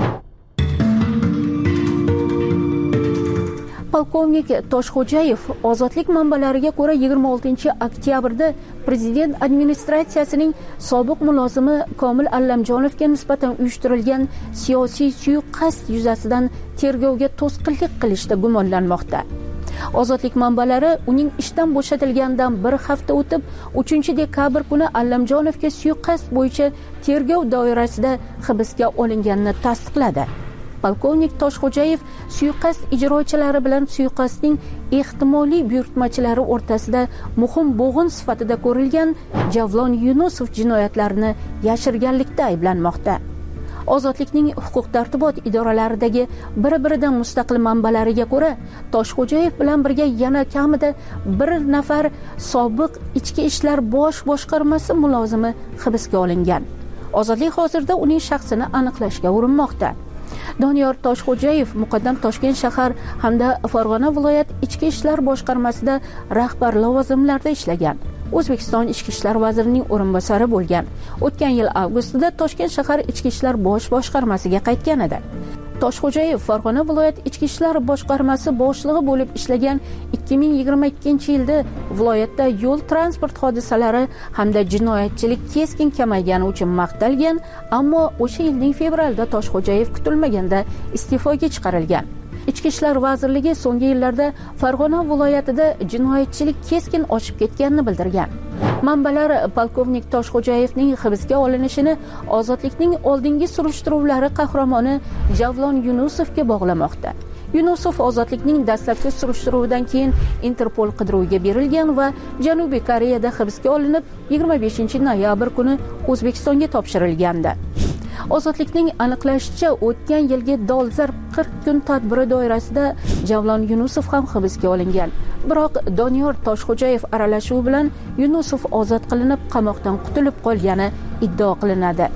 Polkovnik Toshxo'jayev ozodlik manbalariga ko'ra yigirma oltinchi oktyabrda prezident administratsiyasining sobiq mulozimi Komil Allamjonovga nisbatan uyushtirilgan siyosiy suiqasd yuzasidan tergovga to'sqinlik qilishda gumonlanmoqda. Ozodlik manbalari uning ishdan bo'shatilganidan bir hafta o'tib, uchinchi dekabr kuni Allamjonovga suiqasd bo'yicha tergov doirasida hibsga olinganini tasdiqladi. Polkovnik Toshxo'jayev suiqasd ijrochilari bilan suiqasdning ehtimoliy buyurtmachilari o'rtasida muhim bo'g'in sifatida ko'rilgan Javlon Yunusov jinoyatlarini yashirganlikda ayblanmoqda. Ozodlikning huquq-tartibot idoralaridagi bir-biridan mustaqil manbalariga ko'ra, Toshxo'jayev bilan birga yana kamida bir nafar sobiq ichki ishlar bosh boshqarmasi mulozimi hibsga olingan. Ozodlik hozirda uning shaxsini aniqlashga urinmoqda. Doniyor Toshxo'jayev muqaddam Toshkent shahar hamda Farg'ona viloyat ichki ishlar boshqarmasida rahbar lavozimlarda ishlagan. O'zbekiston ichki ishlar vazirining o'rinbosari bo'lgan. O'tgan yil avgustida Toshkent shahar ichki ishlar bosh boshqarmasiga qaytgan edi. Toshxo'jayev Farg'ona viloyat ichki ishlar boshqarmasi boshlig'i bo'lib ishlagan. ikki ming yigirma ikkinchi yilda viloyatda yo'l transport hodisalari hamda jinoyatchilik keskin kamaygani uchun maqtalgan, ammo o'sha yilning fevralida Toshxo'jayev kutilmaganda iste'foga chiqarilgan. Ichki ishlar vazirligi so'nggi yillarda Farg'ona viloyatida jinoyatchilik keskin oshib ketganini bildirgan. Manbalar polkovnik Toshxo'jayevning hibsga olinishini ozodlikning oldingi surishtiruvlari qahramoni Javlon Yunusovga bog'lamoqda. Yunusov ozodlikning dastlabki surishtiruvidan keyin Interpol qidiruviga berilgan va Janubiy Koreyada hibsga olinib, yigirma beshinchi noyabr kuni O'zbekistonga topshirilgandi. Ozodlikning aniqlashicha, o'tgan yilgi dolzarb qirq kun tadbiri doirasida Javlon Yunusov ham hibsga olingan. Biroq Doniyor Toshxo'jayev aralashuvi bilan Yunusov ozod qilinib, qamoqdan qutulib qolgani iddao qilinadi.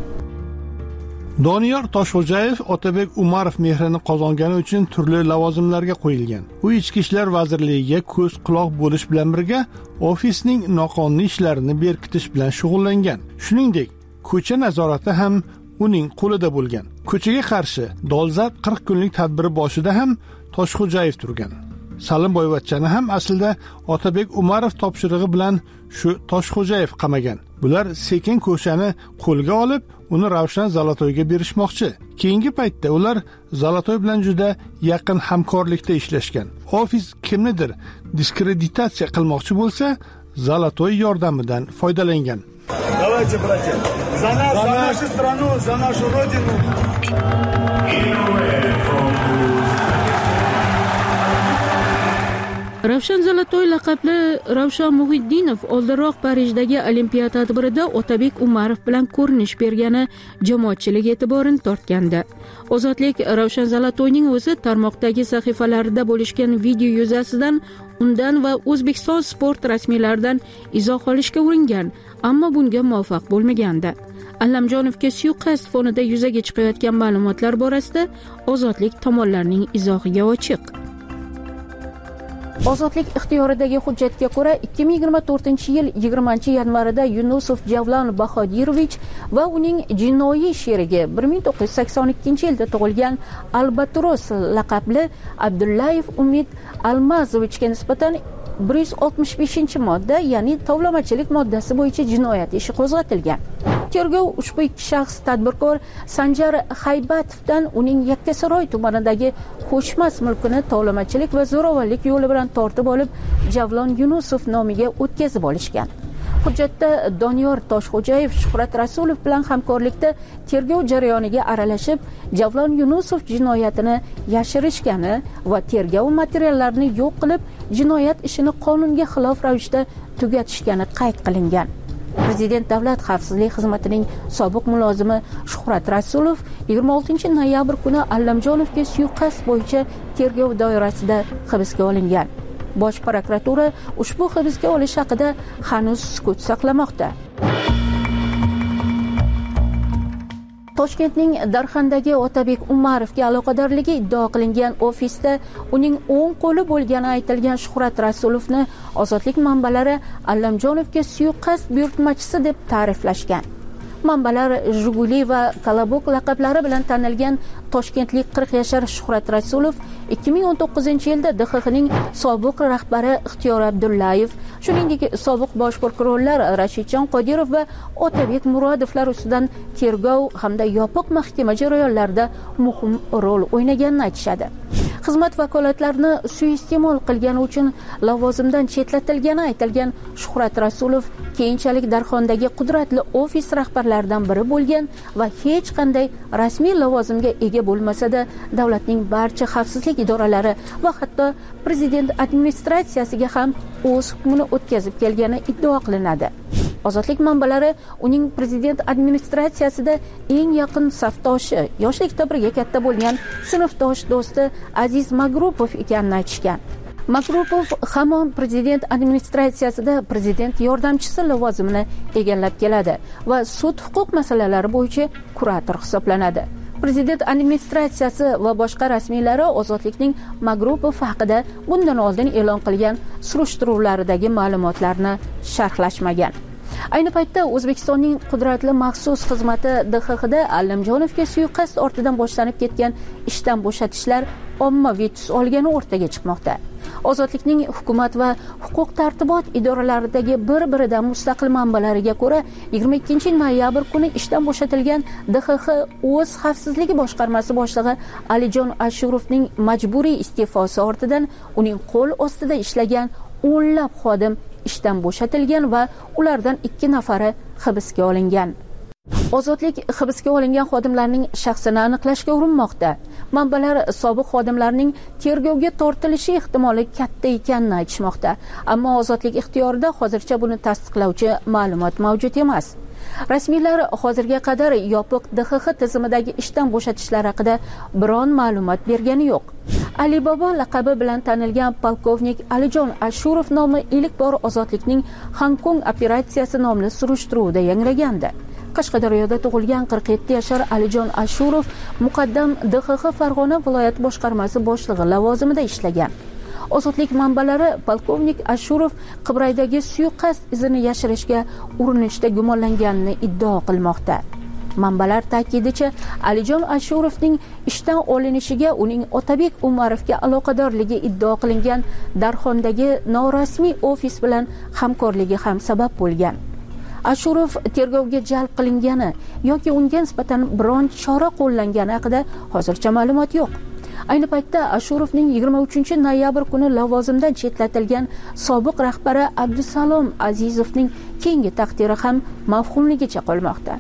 Doniyor Toshxo'jayev Otabek Umarov mehrini qozongani uchun turli lavozimlarga qo'yilgan. U Ichki ishlar vazirligiga ko'z quloq bo'lish bilan birga ofisning noqonuniy ishlarini berkitish bilan shug'ullangan. Shuningdek, ko'cha nazorati ham uning qo'lida bo'lgan. Ko'chaga qarshi dolzarb qirq kunlik tadbiri boshida ham Toshxo'jayev turgan. Salimboyevachchani ham aslida Otabek Umarov topshirig'i bilan shu Toshxo'jayev qamagan. Bular sekin ko'chani qo'lga olib, uni Ravshan Zalotoyga berishmoqchi. Keyingi paytda ular Zalotoy bilan juda yaqin hamkorlikda ishlashgan. Ofis kimnidir diskreditatsiya qilmoqchi bo'lsa, Zalotoy yordamidan foydalangan. Давайте, братья, за нас, за нашу страну, за нашу родину. Ravshan Zalotoy laqabli Ravshan Muhiddinov oldinroq Parijdagi Olimpiya tadbirida Otabek Umarov bilan ko'rinish bergani jamoatchilik e'tiborini tortgandi. Ozodlik Ravshan Zalotoyning o'zi tarmoqdagi sahifalarida bo'lishgan video yuzasidan undan va O'zbekiston sport rasmiylaridan izoh olishga uringan, ammo bunga muvaffaq bo'lmagandi. Allamjonovga suiqasd fonida yuzaga chiqayotgan ma'lumotlar borasida ozodlik tomonlarining izohiga ochiq. Ozodlik ixtiyoridagi hujjatga ko'ra ikki ming yigirma to'rtinchi yil yigirmanchi yanvarida Yunusov Javlon Bahodirovich va uning jinoiy sherigi bir ming to'qqiz yuz sakson ikkinchi yilda tug'ilgan Albatros laqabli Abdullayev Umid Almazovichga nisbatan bir yuz oltmish beshinchi modda, ya'ni tovlamachilik moddasi bo'yicha jinoyat ishi qo'zg'atilgan. Tergov ushbu ikki shaxs tadbirkor Sanjar Haybatovdan uning Yakkasaroy tumanidagi ko'chmas mulkini tovlamachilik va zo'ravonlik yo'li bilan tortib olib, Javlon Yunusov nomiga o'tkazib olishgan. Hujjatda Doniyor Toshxo'jayev Shuhrat Rasulov bilan hamkorlikda tergov jarayoniga aralashib, Javlon Yunusov jinoyatini yashirishgani va tergov materiallarini yo'q qilib, jinoyat ishini qonunga xilof ravishda tugatishgani qayd qilingan. Prezident davlat xavfsizlik xizmatining sobiq mulozimi Shuhrat Rasulov yigirma oltinchi noyabr kuni Allamjonovga suiqasd bo'yicha tergov doirasida hibsga olingan. Bosh prokuratura ushbu hibsga olish haqida hanuz sukut saqlamoqda. Toshkentning Darxandagi Otabek Umarovga aloqadorligi iddao qilingan ofisda uning o'ng qo'li bo'lgani aytilgan Shuhrat Rasulovni ozodlik manbalari Allamjonovga suiqasd buyurtmachisi deb ta'riflashgan. Manbalar Jiguli va Kolobok laqablari bilan tanilgan toshkentlik qirq yashar Shuhrat Rasulov ikki ming o'n to'qqizinchi yilda D X Xning sobiq rahbari Ixtiyor Abdullayev, shuningdek sobiq bosh prokurorlar Rashidjon Qodirov va Otabek Murodovlar ustidan tergov hamda yopiq mahkama jarayonlarida muhim rol o'ynaganini aytishadi. Xizmat vakolatlarini suiiste'mol qilgani uchun lavozimdan chetlatilgani aytilgan Shuhrat Rasulov keyinchalik Darxondagi qudratli ofis rahbarlaridan biri bo'lgan va hech qanday rasmiy lavozimga ega bo'lmasa-da, davlatning barcha xavfsizlik idoralari va hatto prezident administratsiyasiga ham o'z hukmini o'tkazib kelgani iddao qilinadi. Ozodlik manbalari uning prezident administratsiyasida eng yaqin safdoshi, yoshlikda birga katta bo'lgan sinfdosh do'sti Aziz Magrupov ekanini aytishgan. Magrupov hamon prezident administratsiyasida prezident yordamchisi lavozimini egallab keladi va sud huquq masalalari bo'yicha kurator hisoblanadi. Prezident administratsiyasi va boshqa rasmiylari ozodlikning Magrupov haqida bundan oldin e'lon qilgan surishtiruvlaridagi ma'lumotlarni sharhlashmagan. Ayni paytda O'zbekistonning qudratli maxsus xizmati D X Xda Allamjonovga suiqasd ortidan boshlanib ketgan ishdan bo'shatishlar ommaviy tus olgani o'rtaga chiqmoqda. Ozodlikning hukumat va huquq tartibot idoralaridagi bir-biridan mustaqil manbalariga ko'ra yigirma ikkinchi noyabr kuni ishdan bo'shatilgan D X X o'z xavfsizligi boshqarmasi boshlig'i Alijon Ashurovning majburiy iste'fosi ortidan uning qo'l ostida ishlagan o'nlab xodim ishdan bo'shatilgan va ulardan ikki nafari hibsga olingan. Ozodlik hibsga olingan xodimlarning shaxsini aniqlashga urinmoqda. Manbalar sobiq xodimlarning tergovga tortilishi ehtimoli katta ekanini aytishmoqda, ammo ozodlik ixtiyorida hozircha buni tasdiqlovchi ma'lumot mavjud emas. Rasmiylar hozirga qadar yopiq D X X tizimidagi ishdan bo'shatishlar haqida biron ma'lumot bergani yo'q. Alibobo laqabi bilan tanilgan polkovnik Alijon Ashurov nomi ilk bor ozodlikning Hong Kong operatsiyasi nomli surishtiruvda yangragandi. Qashqadaryoda tug'ilgan qirq yetti yashar Alijon Ashurov muqaddam D X X Farg'ona viloyat boshqarmasi boshlig'i lavozimida ishlagan. Ozodlik manbalari polkovnik Ashurov Qibraydagi suiqasd izini yashirishga urinishda gumonlanganini iddao qilmoqda. Manbalar ta'kidicha, Alijon Ashurovning ishdan olinishiga uning Otabek Umarovga aloqadorligi iddao qilingan Darxondagi norasmiy ofis bilan hamkorligi ham sabab bo'lgan. Ashurov tergovga jalb qilingani yoki unga nisbatan biron chora qo'llangani haqida hozircha ma'lumot yo'q. Ayni paytda Ashurovning yigirma uchinchi noyabr kuni lavozimdan chetlatilgan sobiq rahbari Abdusalom Azizovning keyingi taqdiri ham mavhumligicha qolmoqda.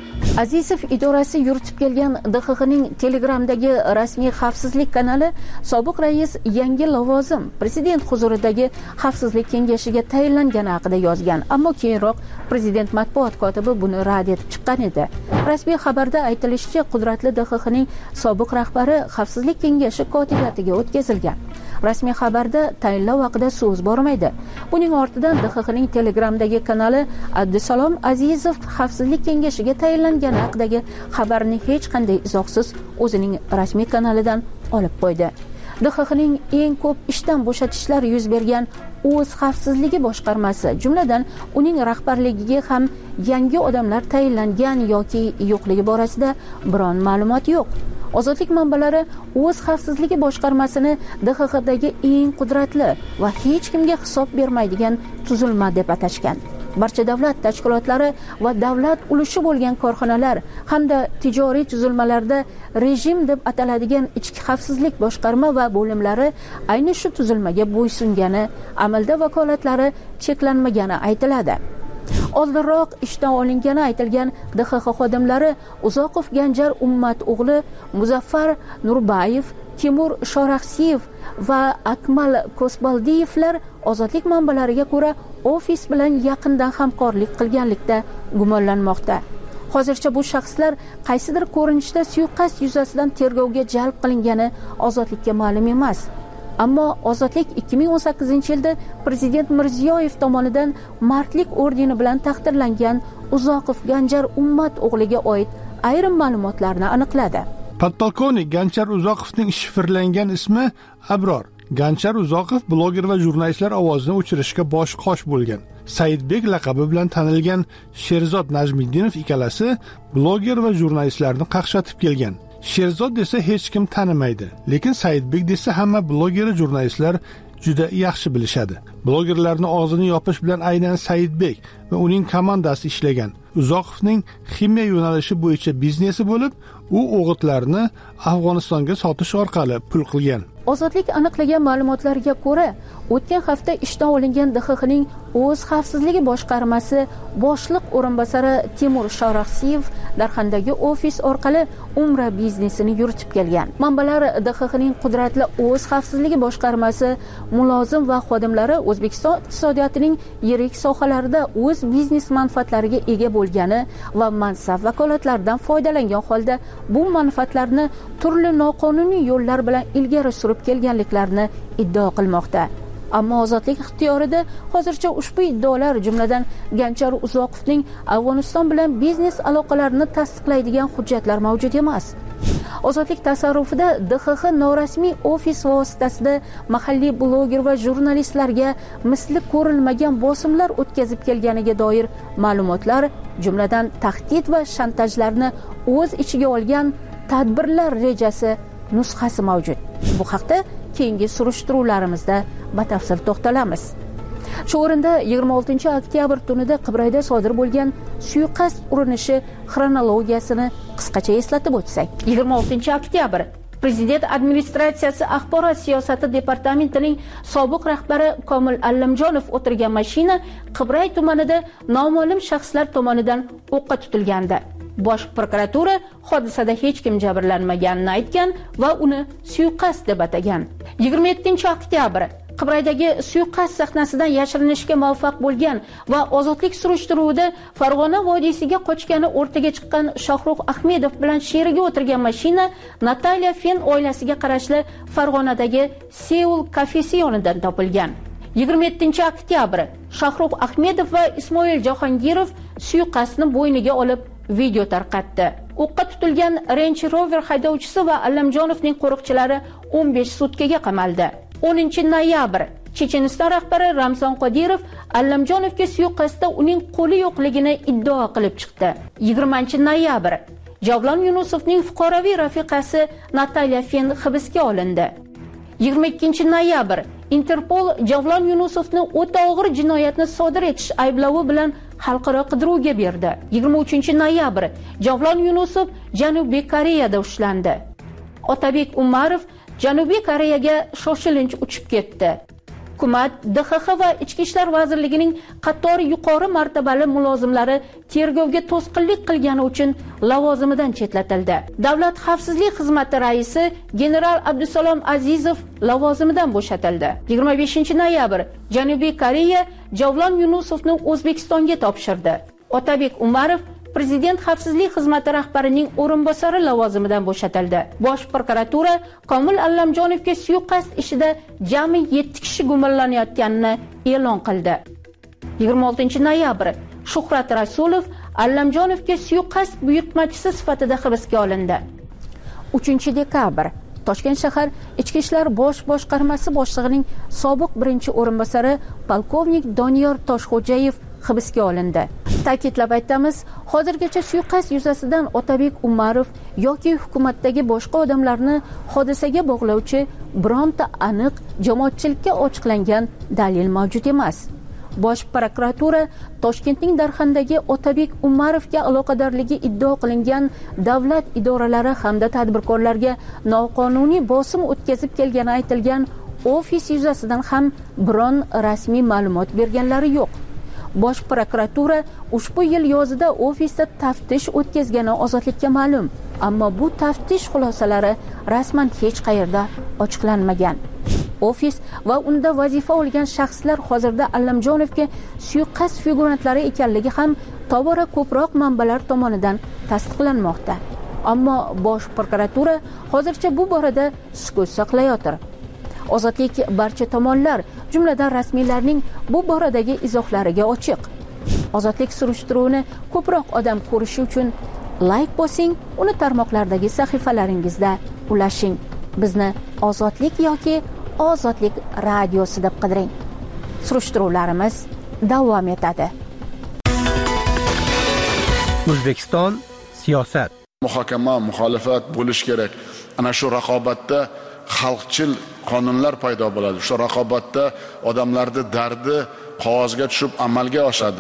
Azizov idorasi yuritib kelgan D X Xning Telegramdagi rasmiy xavfsizlik kanali sobiq rais yangi lavozim prezident huzuridagi xavfsizlik kengashiga tayinlangani haqida yozgan, ammo keyinroq prezident matbuot kotibi buni rad etib chiqqan edi. Rasmiy xabarda aytilishicha, qudratli D X Xning sobiq rahbari xavfsizlik kengashi kotibiyatiga o'tkazilgan. Rasmiy xabarda tayinlov haqida so'z bormaydi. Buning ortidan D X Xning Telegramdagi kanali Abdusalom Azizov xavfsizlik kengashiga tayinlangani haqidagi xabarni hech qanday izohsiz o'zining rasmiy kanalidan olib qo'ydi. D X Xning eng ko'p ishdan bo'shatishlar yuz bergan o'z xavfsizligi boshqarmasi, jumladan uning rahbarligiga ham yangi odamlar tayinlangan yoki yo'qligi borasida biron ma'lumot yo'q. Ozodlik manbalari o'z xavfsizligi boshqarmasini D X Xdagi eng qudratli va hech kimga hisob bermaydigan tuzilma deb atashgan. Barcha davlat tashkilotlari va davlat ulushi bo'lgan korxonalar hamda tijoriy tuzilmalarda rejim deb ataladigan ichki xavfsizlik boshqarma va bo'limlari ayni shu tuzilmaga bo'ysungani, amalda vakolatlari cheklanmagani aytiladi. Oldinroq ishdan olingani aytilgan D X X xodimlari Uzoqov Ganjar Ummat o'g'li Muzaffar Nurbayev, Timur Shoraxsiyev va Akmal Kosbaldiyevlar ozodlik manbalariga ko'ra ofis bilan yaqindan hamkorlik qilganlikda gumonlanmoqda. Hozircha bu shaxslar qaysidir ko'rinishda suiqasd yuzasidan tergovga jalb qilingani ozodlikka ma'lum emas. Ammo ozodlik ikki ming o'n sakkizinchi yilda prezident Mirziyoyev tomonidan Mardlik ordeni bilan taqdirlangan Uzoqov Ganjar Ummat o'g'liga oid ayrim ma'lumotlarni aniqladi. Podpolkovnik Ganjar Uzoqovning shifrlangan ismi Abror. Ganjar Uzoqov bloger va jurnalistlar ovozini o'chirishga bosh qosh bo'lgan. Saidbek laqabi bilan tanilgan Sherzod Najmiddinov ikkalasi bloger va jurnalistlarni qaqshatib kelgan. Sherzod desa hech kim tanimaydi, lekin Saidbek desa hamma bloger va jurnalistlar juda yaxshi bilishadi. Blogerlarning og'zini yopish bilan aynan Saidbek va uning komandasi ishlagan. Uzoqovning ximiya yo'nalishi bo'yicha biznesi bo'lib, u o'g'itlarni Afg'onistonga sotish orqali pul qilgan. Ozodlik aniqlagan ma'lumotlarga ko'ra, o'tgan hafta ishdan olingan D X Xning o'z xavfsizligi boshqarmasi boshliq o'rinbosari Timur Sharaxsiyev Darxandagi ofis orqali Umra biznesini yuritib kelgan. Manbalar D X Xning qudratli o'z xavfsizligi boshqarmasi mulozim va xodimlari O'zbekiston iqtisodiyotining yirik sohalarida o'z biznes manfaatlariga ega bo'lgani va mansab vakolatlaridan foydalangan holda bu manfaatlarni turli noqonuniy yo'llar bilan ilgari surib kelganliklarini iddao qilmoqda. Ammo ozodlik ixtiyorida hozircha ushbu iddaolar, jumladan Ganjar Uzoqovning Afg'oniston bilan biznes aloqalarini tasdiqlaydigan hujjatlar mavjud emas. Ozodlik tasarrufida D X X norasmiy ofis vositasida mahalliy bloger va jurnalistlarga misli ko'rilmagan bosimlar o'tkazib kelganiga doir ma'lumotlar, jumladan tahdid va shantajlarni o'z ichiga olgan tadbirlar rejasi nusxasi mavjud. Bu haqda keyingi surishtiruvlarimizda batafsil to'xtalamiz. Shu o'rinda yigirma oltinchi oktyabr tunida Qibrayda sodir bo'lgan suiqasd urinishi xronologiyasini qisqacha eslatib o'tsak. yigirma oltinchi oktyabr Prezident administratsiyasi axborot siyosati departamentining sobiq rahbari Komil Allamjonov o'tirgan mashina Qibray tumanida noma'lum shaxslar tomonidan o'qqa tutilgandi. Bosh prokuratura hodisada hech kim jabrlanmaganini aytgan va uni suiqasd deb atagan. yigirma yettinchi oktyabr Qibraydagi suiqasd sahnasidan yashirinishga muvaffaq bo'lgan va ozodlik surishtiruvida Farg'ona vodiysiga qochgani o'rtaga chiqqan Shohruh Ahmedov bilan sherigi o'tirgan mashina Natalya Fen oilasiga qarashli Farg'onadagi Seul kafesi yonidan topilgan. yigirma yettinchi oktyabr Shohruh Ahmedov va Ismoil Jahongirov suiqasdni bo'yniga olib video tarqatdi. O'qqa tutilgan Range Rover haydovchisi va Allamjonovning qo'riqchilari o'n besh sutkaga qamaldi. o'ninchi noyabr Checheniston rahbari Ramzon Qodirov Allamjonovga suiqasdda uning qo'li yo'qligini iddao qilib chiqdi. yigirmanchi noyabr Javlon Yunusovning fuqaroviy rafiqasi Natalya Fen hibsga olindi. yigirma ikkinchi noyabr Interpol Javlon Yunusovni o'ta og'ir jinoyatni sodir etish ayblovi bilan xalqaro qidiruvga berdi. yigirma uchinchi noyabr Javlon Yunusov Janubiy Koreyada ushlandi. Otabek Umarov Janubiy Koreyaga shoshilinch uchib ketdi. Hukumat, D X X va Ichki ishlar vazirligining qatori yuqori martabali mulozimlari tergovga to'sqinlik qilgani uchun lavozimidan chetlatildi. Davlat xavfsizlik xizmati raisi general Abdusalom Azizov lavozimidan bo'shatildi. yigirma beshinchi noyabr Janubiy Koreya Javlon Yunusovni O'zbekistonga topshirdi. Otabek Umarov Prezident xavfsizlik xizmati rahbarining o'rinbosari lavozimidan bo'shatildi. Bosh prokuratura Komil Allamjonovga suiqasd ishida jami yetti kishi gumonlanayotganini e'lon qildi. yigirma oltinchi noyabr Shuhrat Rasulov Allamjonovga suiqasd buyurtmachisi sifatida hibsga olindi. uchinchi dekabr Toshkent shahar Ichki ishlar bosh boshqarmasi boshlig'ining sobiq birinchi o'rinbosari polkovnik Doniyor Toshxo'jayev hibsga olindi. Ta'kidlab aytamiz, hozirgacha suiqasd yuzasidan Otabek Umarov yoki hukumatdagi boshqa odamlarni hodisaga bog'lovchi bironta aniq jamoatchilikka ochiqlangan dalil mavjud emas. Bosh prokuratura Toshkentning Darxandagi Otabek Umarovga aloqadorligi iddao qilingan davlat idoralari hamda tadbirkorlarga noqonuniy bosim o'tkazib kelgani aytilgan ofis yuzasidan ham biron rasmiy ma'lumot berganlari yo'q. Bosh prokuratura ushbu yil yozida ofisda taftish o'tkazgani ozodlikka ma'lum, ammo bu taftish xulosalari rasman hech qayerda ochiqlanmagan. ofis va unda vazifa olgan shaxslar hozirda Allamjonovga suiqasd figurantlari ekanligi ham tobora ko'proq manbalar tomonidan tasdiqlanmoqda. Ammo bosh prokuratura hozircha bu borada sukut saqlayotir. Ozodlik barcha tomonlar, jumladan rasmiylarning bu boradagi izohlariga ochiq. Ozodlik surishtiruvini ko'proq odam ko'rishi uchun like bosing, uni tarmoqlardagi sahifalaringizda ulashing. Bizni Ozodlik yoki Ozodlik radiosi deb qidiring. Surishtiruvlarimiz davom etadi. O'zbekiston siyosat. Muhokama, muxolifat bo'lish kerak. Ana shu raqobatda xalqchil qonunlar paydo bo'ladi. Shu raqobatda odamlarning dardi qog'ozga tushib amalga oshadi.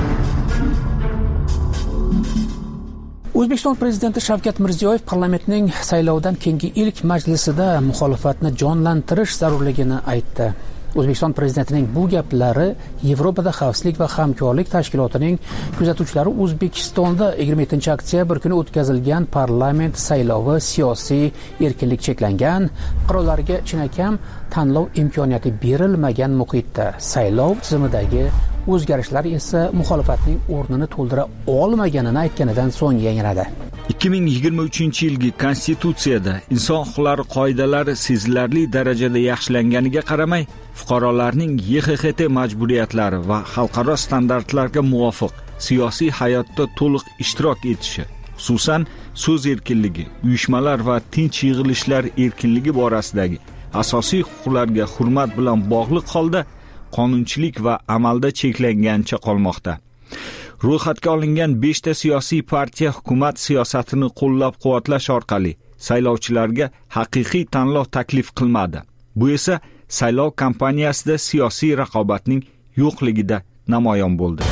O'zbekiston prezidenti Shavkat Mirziyoyev parlamentning saylovdan keyingi ilk majlisida muxolifatni jonlantirish zarurligini aytdi. O'zbekiston prezidentining bu gaplari Yevropada xavfsizlik va hamkorlik tashkilotining kuzatuvchilari O'zbekistonda yigirma yettinchi oktyabr kuni o'tkazilgan parlament saylovi siyosiy erkinlik cheklangan, fuqarolarga chinakam tanlov imkoniyati berilmagan muhitda saylov tizimidagi o'zgarishlar esa muxolifatning o'rnini to'ldira olmaganini aytganidan so'ng yangradi. ikki ming yigirma uchinchi yilgi konstitutsiyada inson huquqlari qoidalari sezilarli darajada yaxshilanganiga qaramay, fuqarolarning Y X X T majburiyatlari va xalqaro standartlarga muvofiq siyosiy hayotda to'liq ishtirok etishi, xususan so'z erkinligi, uyushmalar va tinch yig'ilishlar erkinligi borasidagi asosiy huquqlarga hurmat bilan bog'liq holda qonunchilik va amalda cheklangancha qolmoqda. Ro'yxatga olingan beshta siyosiy partiya hukumat siyosatini qo'llab-quvvatlash orqali saylovchilarga haqiqiy tanlov taklif qilmadi. Bu esa saylov kampaniyasida siyosiy raqobatning yo'qligida namoyon bo'ldi.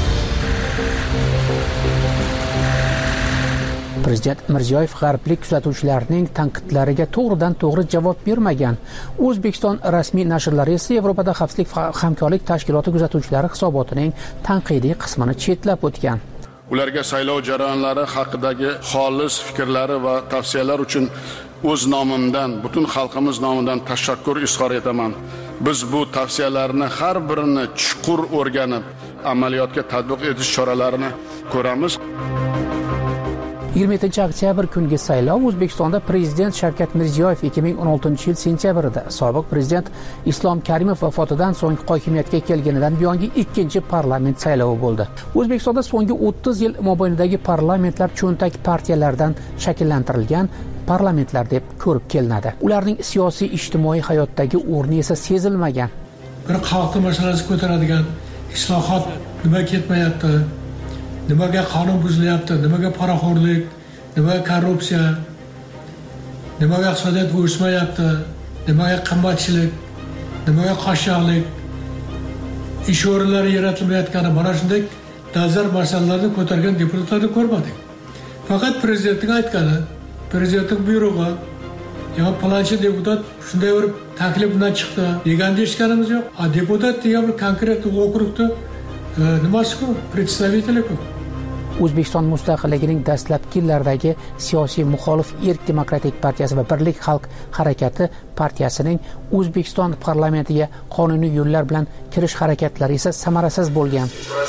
Prezident Mirziyoyev g'arblik kuzatuvchilarning tanqidlariga to'g'ridan to'g'ri javob bermagan. O'zbekiston rasmiy nashrlari esa Yevropada xavfsizlik va hamkorlik tashkiloti kuzatuvchilari hisobotining tanqidiy qismini chetlab o'tgan. Ularga saylov jarayonlari haqidagi xolis fikrlari va tavsiyalar uchun o'z nomimdan, butun xalqimiz nomidan tashakkur izhor etaman. Biz bu tavsiyalarni har birini chuqur o'rganib, amaliyotga tatbiq etish choralarini ko'ramiz. yigirma yettinchi oktyabr kungi saylov O'zbekistonda prezident Shavkat Mirziyoyev ikki ming o'n oltinchi yil sentyabrida sobiq prezident Islom Karimov vafotidan so'ng hokimiyatga kelganidan buyongi ikkinchi parlament saylovi bo'ldi. O'zbekistonda so'nggi o'ttiz yil mobaynidagi parlamentlar cho'ntak partiyalardan shakllantirilgan parlamentlar deb ko'rib kelinadi. Ularning siyosiy ijtimoiy hayotdagi o'rni esa sezilmagan. Bir xalqning masalasi ko'taradigan islohot nima ketmayapti? Nimaga qonun buzilyapti? Nimaga poraxo'rlik? Nimaga korrupsiya? Nimaga iqtisodiyot o'smayapti? Nimaga qimmatchilik? Nimaga qashshoqlik? Ish o'rinlari yaratilmayotgani, mana shunday dolzarb masalalarni ko'targan deputatlarni ko'rmadik. Faqat prezidentning aytgani, prezidentning buyrug'i, yo palonchi deputat shunday bir taklif bilan chiqdi deganda eshitganimiz yo'q. A deputat degan bir konkret okrugda nimasi-ku, представители-ku. O'zbekiston mustaqilligining dastlabki yillardagi siyosiy muxolif Erk demokratik partiyasi va Birlik xalq harakati partiyasining O'zbekiston parlamentiga qonuniy yo'llar bilan kirish harakatlari esa samarasiz bo'lgan.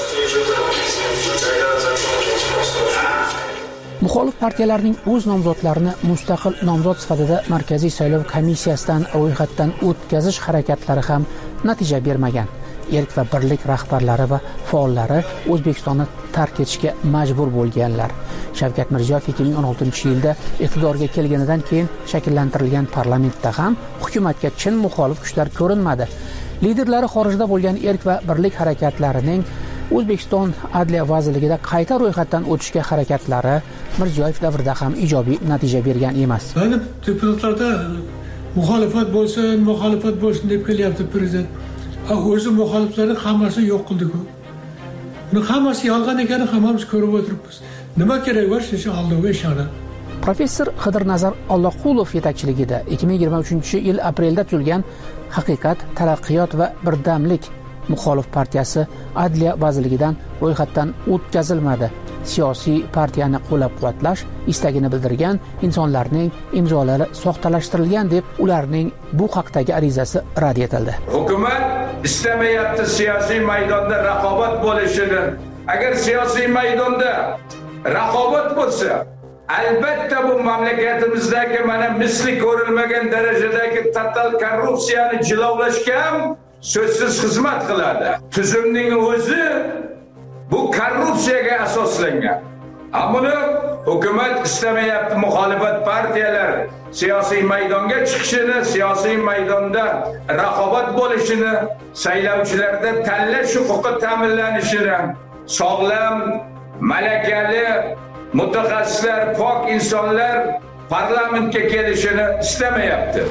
Muxolif partiyalarning o'z nomzodlarini mustaqil nomzod sifatida Markaziy saylov komissiyasidan ro'yxatdan o'tkazish harakatlari ham natija bermagan. Erk va Birlik rahbarlari va faollari O'zbekistonni tark etishga majbur bo'lganlar. Shavkat Mirziyoyev ikki ming o'n oltinchi yilda iqtidorga kelganidan keyin shakllantirilgan parlamentda ham hukumatga chin muxolif kuchlar ko'rinmadi. Liderlari xorijda bo'lgan Erk va Birlik harakatlarining O'zbekiston Adliya vazirligida qayta ro'yxatdan o'tishga harakatlari Mirziyoyev davrida ham ijobiy natija bergan emas. Mana deputatlarda muxolifat bo'lsin, muxolifat bo'lsin deb kelyapti prezident. O'zi muxoliflarning hammasini yo'q qildi-ku. Buni hammasi yolg'on ekanini hammamiz ko'rib o'tiribmiz. Nima kerak bor shu aldovga ishora? Professor Qidirnazar Alloqulov yetakchiligida ikki ming yigirma uchinchi yil aprelda tuzilgan Haqiqat, taraqqiyot va birdamlik muxolif partiyasi Adliya vazirligidan ro'yxatdan o'tkazilmadi. siyosiy partiyani qo'llab-quvvatlash istagini bildirgan insonlarning imzolari soxtalashtirilgan deb ularning bu haqdagi arizasi rad etildi. Hukumat istamayapti siyosiy maydonda raqobat bo'lishini. Agar siyosiy maydonda raqobat bo'lsa, albatta bu mamlakatimizdagi mana misli ko'rilmagan darajadagi total korrupsiyani jilovlashga ham so'zsiz xizmat qiladi. Tuzumning o'zi bu korrupsiyaga asoslangan. Ammo hukumat istamayapti muxolifat partiyalari siyosiy maydonga chiqishini, siyosiy maydonda raqobat bo'lishini, saylovchilarda tanlash huquqi ta'minlanishini, sog'lom, malakali mutaxassislar, pok insonlar parlamentga kelishini istamayapti.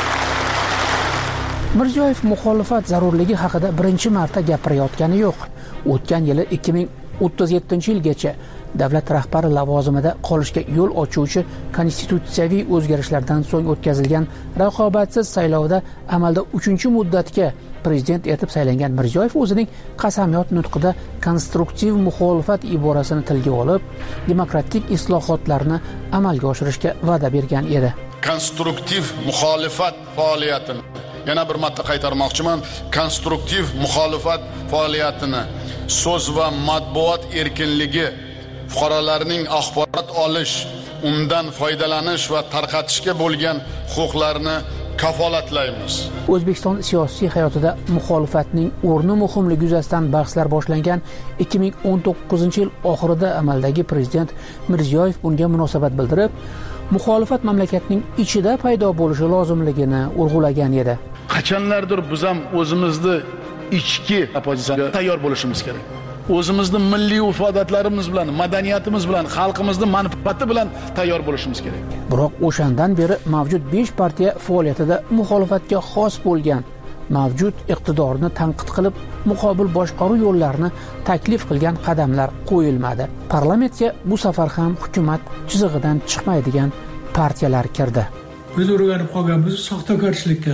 Mirziyoyev muxolifat zarurligi haqida birinchi marta gapirayotgani yo'q. O'tgan yili ikki ming o'ttiz yettinchi yilgacha davlat rahbari lavozimida qolishga yo'l ochuvchi konstitutsiyaviy o'zgarishlardan so'ng o'tkazilgan raqobatsiz saylovda amalda uchinchi muddatga prezident etib saylangan Mirziyoyev o'zining qasamyod nutqida konstruktiv muxolifat iborasini tilga olib, demokratik islohotlarni amalga oshirishga va'da bergan edi. Konstruktiv muxolifat faoliyatini yana bir marta qaytarmoqchiman. Konstruktiv muxolifat faoliyatini so'z va matbuot erkinligi, fuqarolarning axborot olish, undan foydalanish va tarqatishga bo'lgan huquqlarini kafolatlaymiz. O'zbekiston siyosiy hayotida muxolifatning o'rni muhimligi yuzasidan bahslar boshlangan ikki ming o'n to'qqizinchi yil oxirida amaldagi prezident Mirziyoyev bunga munosabat bildirib, muxolifat mamlakatning ichida paydo bo'lishi lozimligini urg'ulagan edi. Qachonlardir biz ham o'zimizni ichki oppozitsiyaga tayyor bo'lishimiz kerak. O'zimizni milliy urf-odatlarimiz bilan, madaniyatimiz bilan, xalqimizning manfaati bilan tayyor bo'lishimiz kerak. Biroq o'shandan beri mavjud besh partiya faoliyatida muxolifatga xos bo'lgan, mavjud iqtidorni tanqid qilib, muqobil boshqaruv yo'llarini taklif qilgan qadamlar qo'yilmadi. Parlamentga bu safar ham hukumat chizig'idan chiqmaydigan partiyalar kirdi. Biz o'rganib qolganmiz soxtakorchilikka.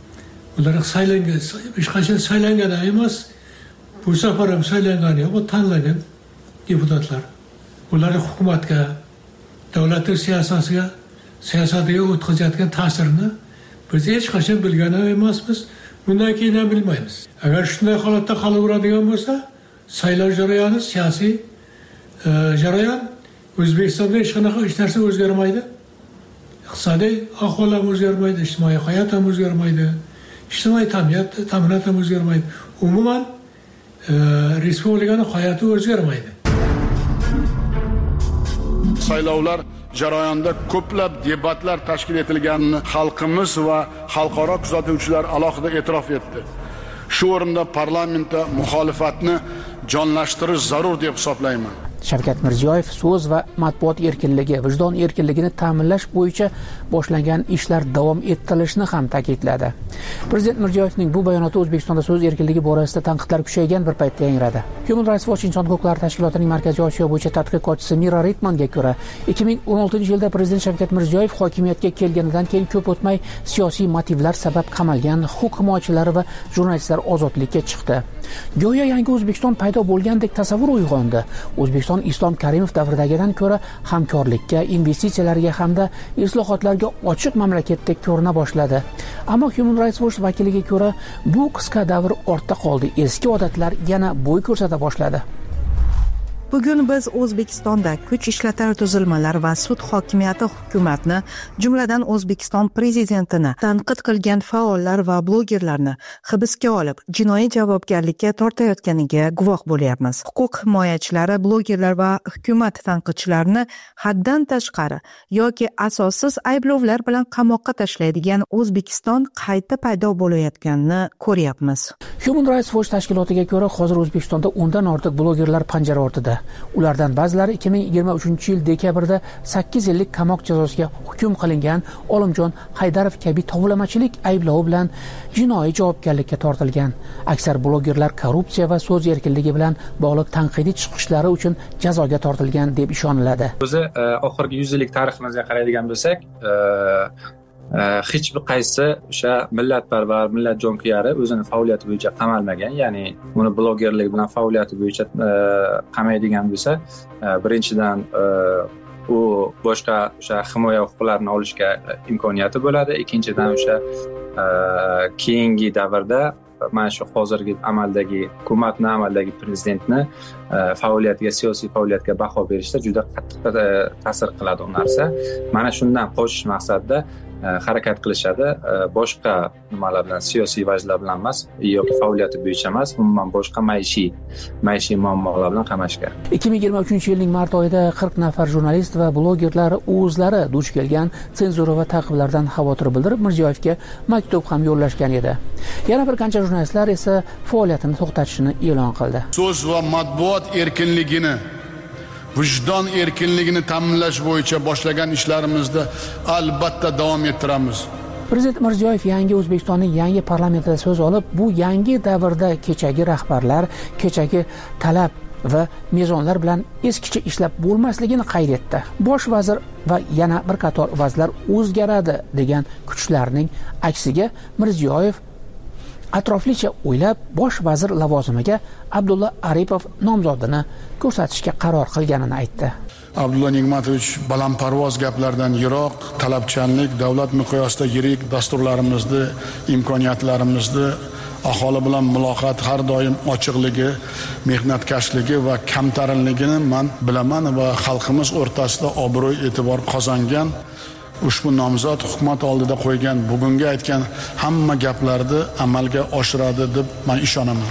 Ular saylangan, hech qachon saylangan emas. Bu safar ham saylangan yo'q, tanlangan deputatlar. Ular hukumatga, davlatning siyosatiga, siyosatiga o'tkazayotgan ta'sirini biz hech qachon bilgan emasmiz, bundan keyin ham bilmaymiz. Agar shunday holatda qolaveradigan bo'lsa, saylov jarayoni, siyosiy e, jarayon O'zbekistonda hech qanaqa hech narsa o'zgarmaydi. Iqtisodiy ahvol ham o'zgarmaydi, ijtimoiy hayot ham o'zgarmaydi, ijtimoiy ta'minot, ta'minot ham o'zgarmaydi. Umuman respublikaning hayoti o'zgarmaydi. Saylovlar jarayonida ko'plab debatlar tashkil etilganini xalqimiz va xalqaro kuzatuvchilar alohida e'tirof etdi. Shu o'rinda parlamentda muxolifatni jonlashtirish zarur deb hisoblayman. Shavkat Mirziyoyev so'z va matbuot erkinligi, vijdon erkinligini ta'minlash bo'yicha boshlangan ishlar davom ettirilishini ham ta'kidladi. Prezident Mirziyoyevning bu bayonoti O'zbekistonda so'z erkinligi borasida tanqidlar kuchaygan bir paytda yangradi. Human Rights Watch inson huquqlari tashkilotining Markaziy Osiyo bo'yicha tadqiqotchisi Mira Ritmanga ko'ra, ikki ming o'n oltinchi yilda prezident Shavkat Mirziyoyev hokimiyatga kelganidan keyin ko'p o'tmay siyosiy motivlar sabab qamalgan huquq himoyachilari va jurnalistlar ozodlikka chiqdi. Go'yo yangi O'zbekiston paydo bo'lgandek tasavvur uyg'ondi. O'zbekiston Islom Karimov davridagidan ko'ra hamkorlikka, investitsiyalarga hamda islohotlarga ochiq mamlakatdek ko'rina boshladi. Ammo Human Rights Watch vakiliga ko'ra, bu qisqa davr ortda qoldi. Eski odatlar yana bo'y ko'rsata boshladi. Bugun biz O'zbekistonda kuch ishlatar tuzilmalar va sud hokimiyati hukumatni, jumladan O'zbekiston prezidentini tanqid qilgan faollar va blogerlarni hibsga olib, jinoiy javobgarlikka tortayotganiga guvoh bo'lyapmiz. Huquq himoyachilari, blogerlar va hukumat tanqidchilarini haddan tashqari yoki asossiz ayblovlar bilan qamoqqa tashlaydigan O'zbekiston qayta paydo bo'layotganini ko'ryapmiz. Human Rights Watch tashkilotiga ko'ra, hozir O'zbekistonda o'ndan ortiq blogerlar panjara ortida. Ulardan ba'zilari ikki ming yigirma uchinchi yil dekabrda sakkiz yillik qamoq jazosiga hukm qilingan Olimjon Haydarov kabi tovlamachilik ayblovi bilan jinoiy javobgarlikka tortilgan. Aksar blogerlar korrupsiya va so'z erkinligi bilan bog'liq tanqidiy chiqishlari uchun jazoga tortilgan deb ishoniladi. O'zi oxirgi yuz yillik tariximizga qaraydigan bo'lsak, hech bir qaysi o'sha millatparvar, millat jonkuyari o'zini faoliyati bo'yicha qamalmagan. Ya'ni uni blogerlik bilan faoliyati bo'yicha qamaydigan bo'lsa, birinchidan u boshqa o'sha himoya huquqlarini olishga imkoniyati bo'ladi. Ikkinchidan o'sha keyingi davrda mana shu hozirgi amaldagi hukumatni, amaldagi prezidentni faoliyatiga, siyosiy faoliyatga baho berishda juda qattiq ta'sir qiladi u narsa. Mana shundan qochish maqsadida harakat qilishadi. Boshqa nimalar bilan, siyosiy vajlar bilan emas yoki faoliyati bo'yicha emas, umuman boshqa maishiy maishiy muammolar bilan qamashgan. ikki ming yigirma uchinchi yilning mart oyida qirq nafar jurnalist va blogerlar o'zlari duch kelgan senzura va ta'qiblardan xavotir bildirib Mirziyoyevga maktub ham yo'llashgan edi. Yana bir qancha jurnalistlar esa faoliyatini to'xtatishini e'lon qildi. So'z va matbuot erkinligini, vijdon erkinligini ta'minlash bo'yicha boshlagan ishlarimizda albatta davom ettiramiz. Prezident Mirziyoyev yangi O'zbekistonning yangi parlamentida so'z olib, bu yangi davrda kechagi rahbarlar, kechagi talab va mezonlar bilan eskicha ishlab bo'lmasligini qayd etdi. Bosh vazir va yana bir qator vazirlar o'zgaradi degan kuchlarning aksiga Mirziyoyev atroflicha o'ylab bosh vazir lavozimiga Abdulla Aripov nomzodini ko'rsatishga qaror qilganini aytdi. Abdulla Nigmatovich balandparvoz gaplardan yiroq, talabchanlik, davlat miqyosida yirik dasturlarimizni, imkoniyatlarimizni, aholi bilan muloqot har doim ochiqligi, mehnatkashligi va kamtarinligini men bilaman va xalqimiz o'rtasida obro' e'tibor qozongan ushbu nomzod hukumat oldida qo'ygan, bugungi aytgan hamma gaplarni amalga oshiradi deb men ishonaman.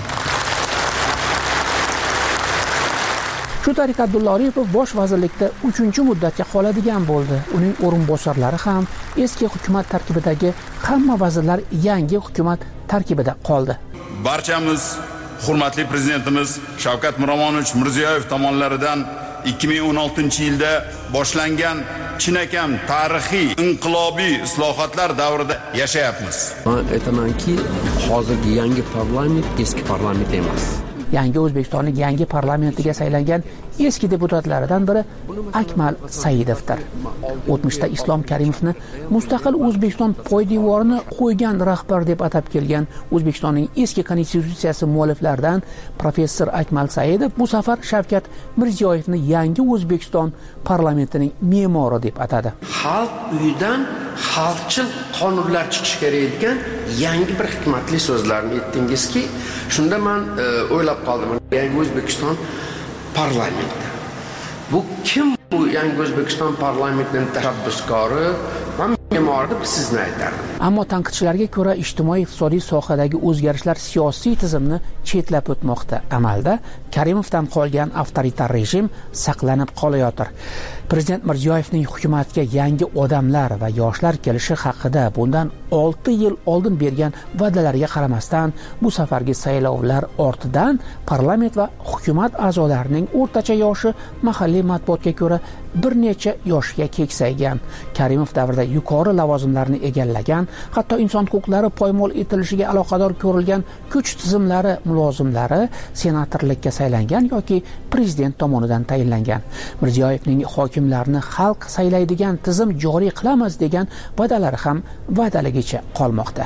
Shu tariqa Abdulla Aripov bosh vazirlikda uchinchi muddatga qoladigan bo'ldi. Uning o'rinbosarlari ham eski hukumat tarkibidagi hamma vazirlar yangi hukumat tarkibida qoldi. Barchamiz hurmatli prezidentimiz Shavkat Miromonovich Mirziyoyev tomonidan ikki ming o'n oltinchi yilda boshlangan chinakam tarixiy inqilobiy islohotlar davrida yashayapmiz. Men aytamanki, hozirgi yangi parlament eski parlament emas. Yangi O'zbekistonning yangi parlamentiga saylangan eski deputatlaridan biri Akmal Saidovdir. O'tmishda Islom Karimovni mustaqil O'zbekiston poydevorini qo'ygan rahbar deb atab kelgan O'zbekistonning eski konstitutsiyasi mualliflaridan professor Akmal Saidov bu safar Shavkat Mirziyoyevni yangi O'zbekiston parlamentining me'mori deb atadi. Xalq uyidan xalqchil qonunlar chiqishi kerak ekan yangi bir hikmatli so'zlarni aytdingizki, shunda men o'ylab qoldim. Yangi O'zbekiston parlamenti. Bu kim bu yangi O'zbekiston parlamentining tashabbuskori va me'mori deb sizni aytardim. Ammo tanqidchilarga ko'ra ijtimoiy iqtisodiy sohadagi o'zgarishlar siyosiy tizimni chetlab o'tmoqda. Amalda Karimovdan qolgan avtoritar rejim saqlanib qolayotir. Prezident Mirziyoyevning hukumatga yangi odamlar va yoshlar kelishi haqida bundan olti yil oldin bergan va'dalariga qaramasdan bu safargi saylovlar ortidan parlament va hukumat a'zolarining o'rtacha yoshi mahalliy matbuotga ko'ra bir necha yoshga keksaygan. Karimov davrida yuqori lavozimlarni egallagan, hatto inson huquqlari poymol etilishiga aloqador ko'rilgan kuch tizimlari mulozimlari senatorlikka saylangan yoki prezident tomonidan tayinlangan. Mirziyoyevning hokimlarni xalq saylaydigan tizim joriy qilamiz degan va'dalari ham va'daligicha qolmoqda.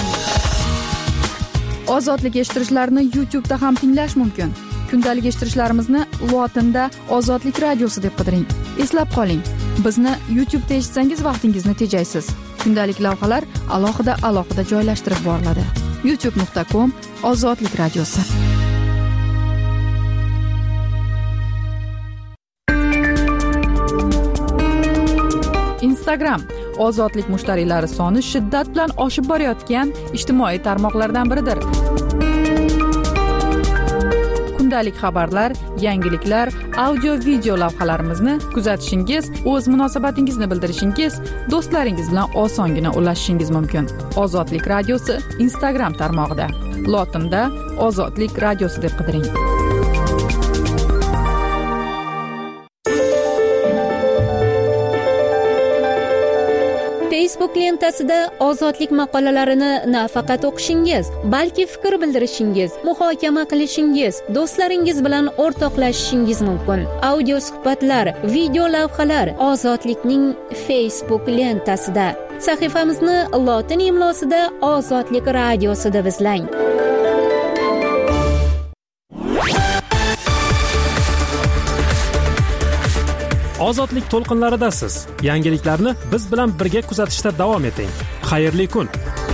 Ozodlik eshittirishlarni YouTube da ham tinglash mumkin. Kundalik eshittirishlarimizni lotinda Ozodlik radiosi deb qidiring. Eslab qoling, bizni YouTube da eshitsangiz vaqtingizni tejaysiz. Kundalik lavhalar alohida alohida joylashtirib boriladi. youtube nuqta com Ozodlik radiosi. Instagram ozodlik mushtariylari soni shiddat bilan oshib borayotgan ijtimoiy tarmoqlardan biridir. Kundalik xabarlar, yangiliklar, audio video lavhalarimizni kuzatishingiz, o'z munosabatingizni bildirishingiz, do'stlaringiz bilan osongina ulashishingiz mumkin. Ozodlik radiosi Instagram tarmog'ida. Lotinda Ozodlik radiosi deb qidiring. Facebook lentasida ozodlik maqolalarini nafaqat o'qishingiz, balki fikr bildirishingiz, muhokama qilishingiz, do'stlaringiz bilan o'rtoqlashishingiz mumkin. Audio suhbatlar, video lavhalar ozodlikning Facebook lentasida. Sahifamizni lotin imlosida Ozodlik radiosida izlang. Ozodlik to'lqinlaridasiz. Yangiliklarni biz bilan birga kuzatishda davom eting. Xayrli kun.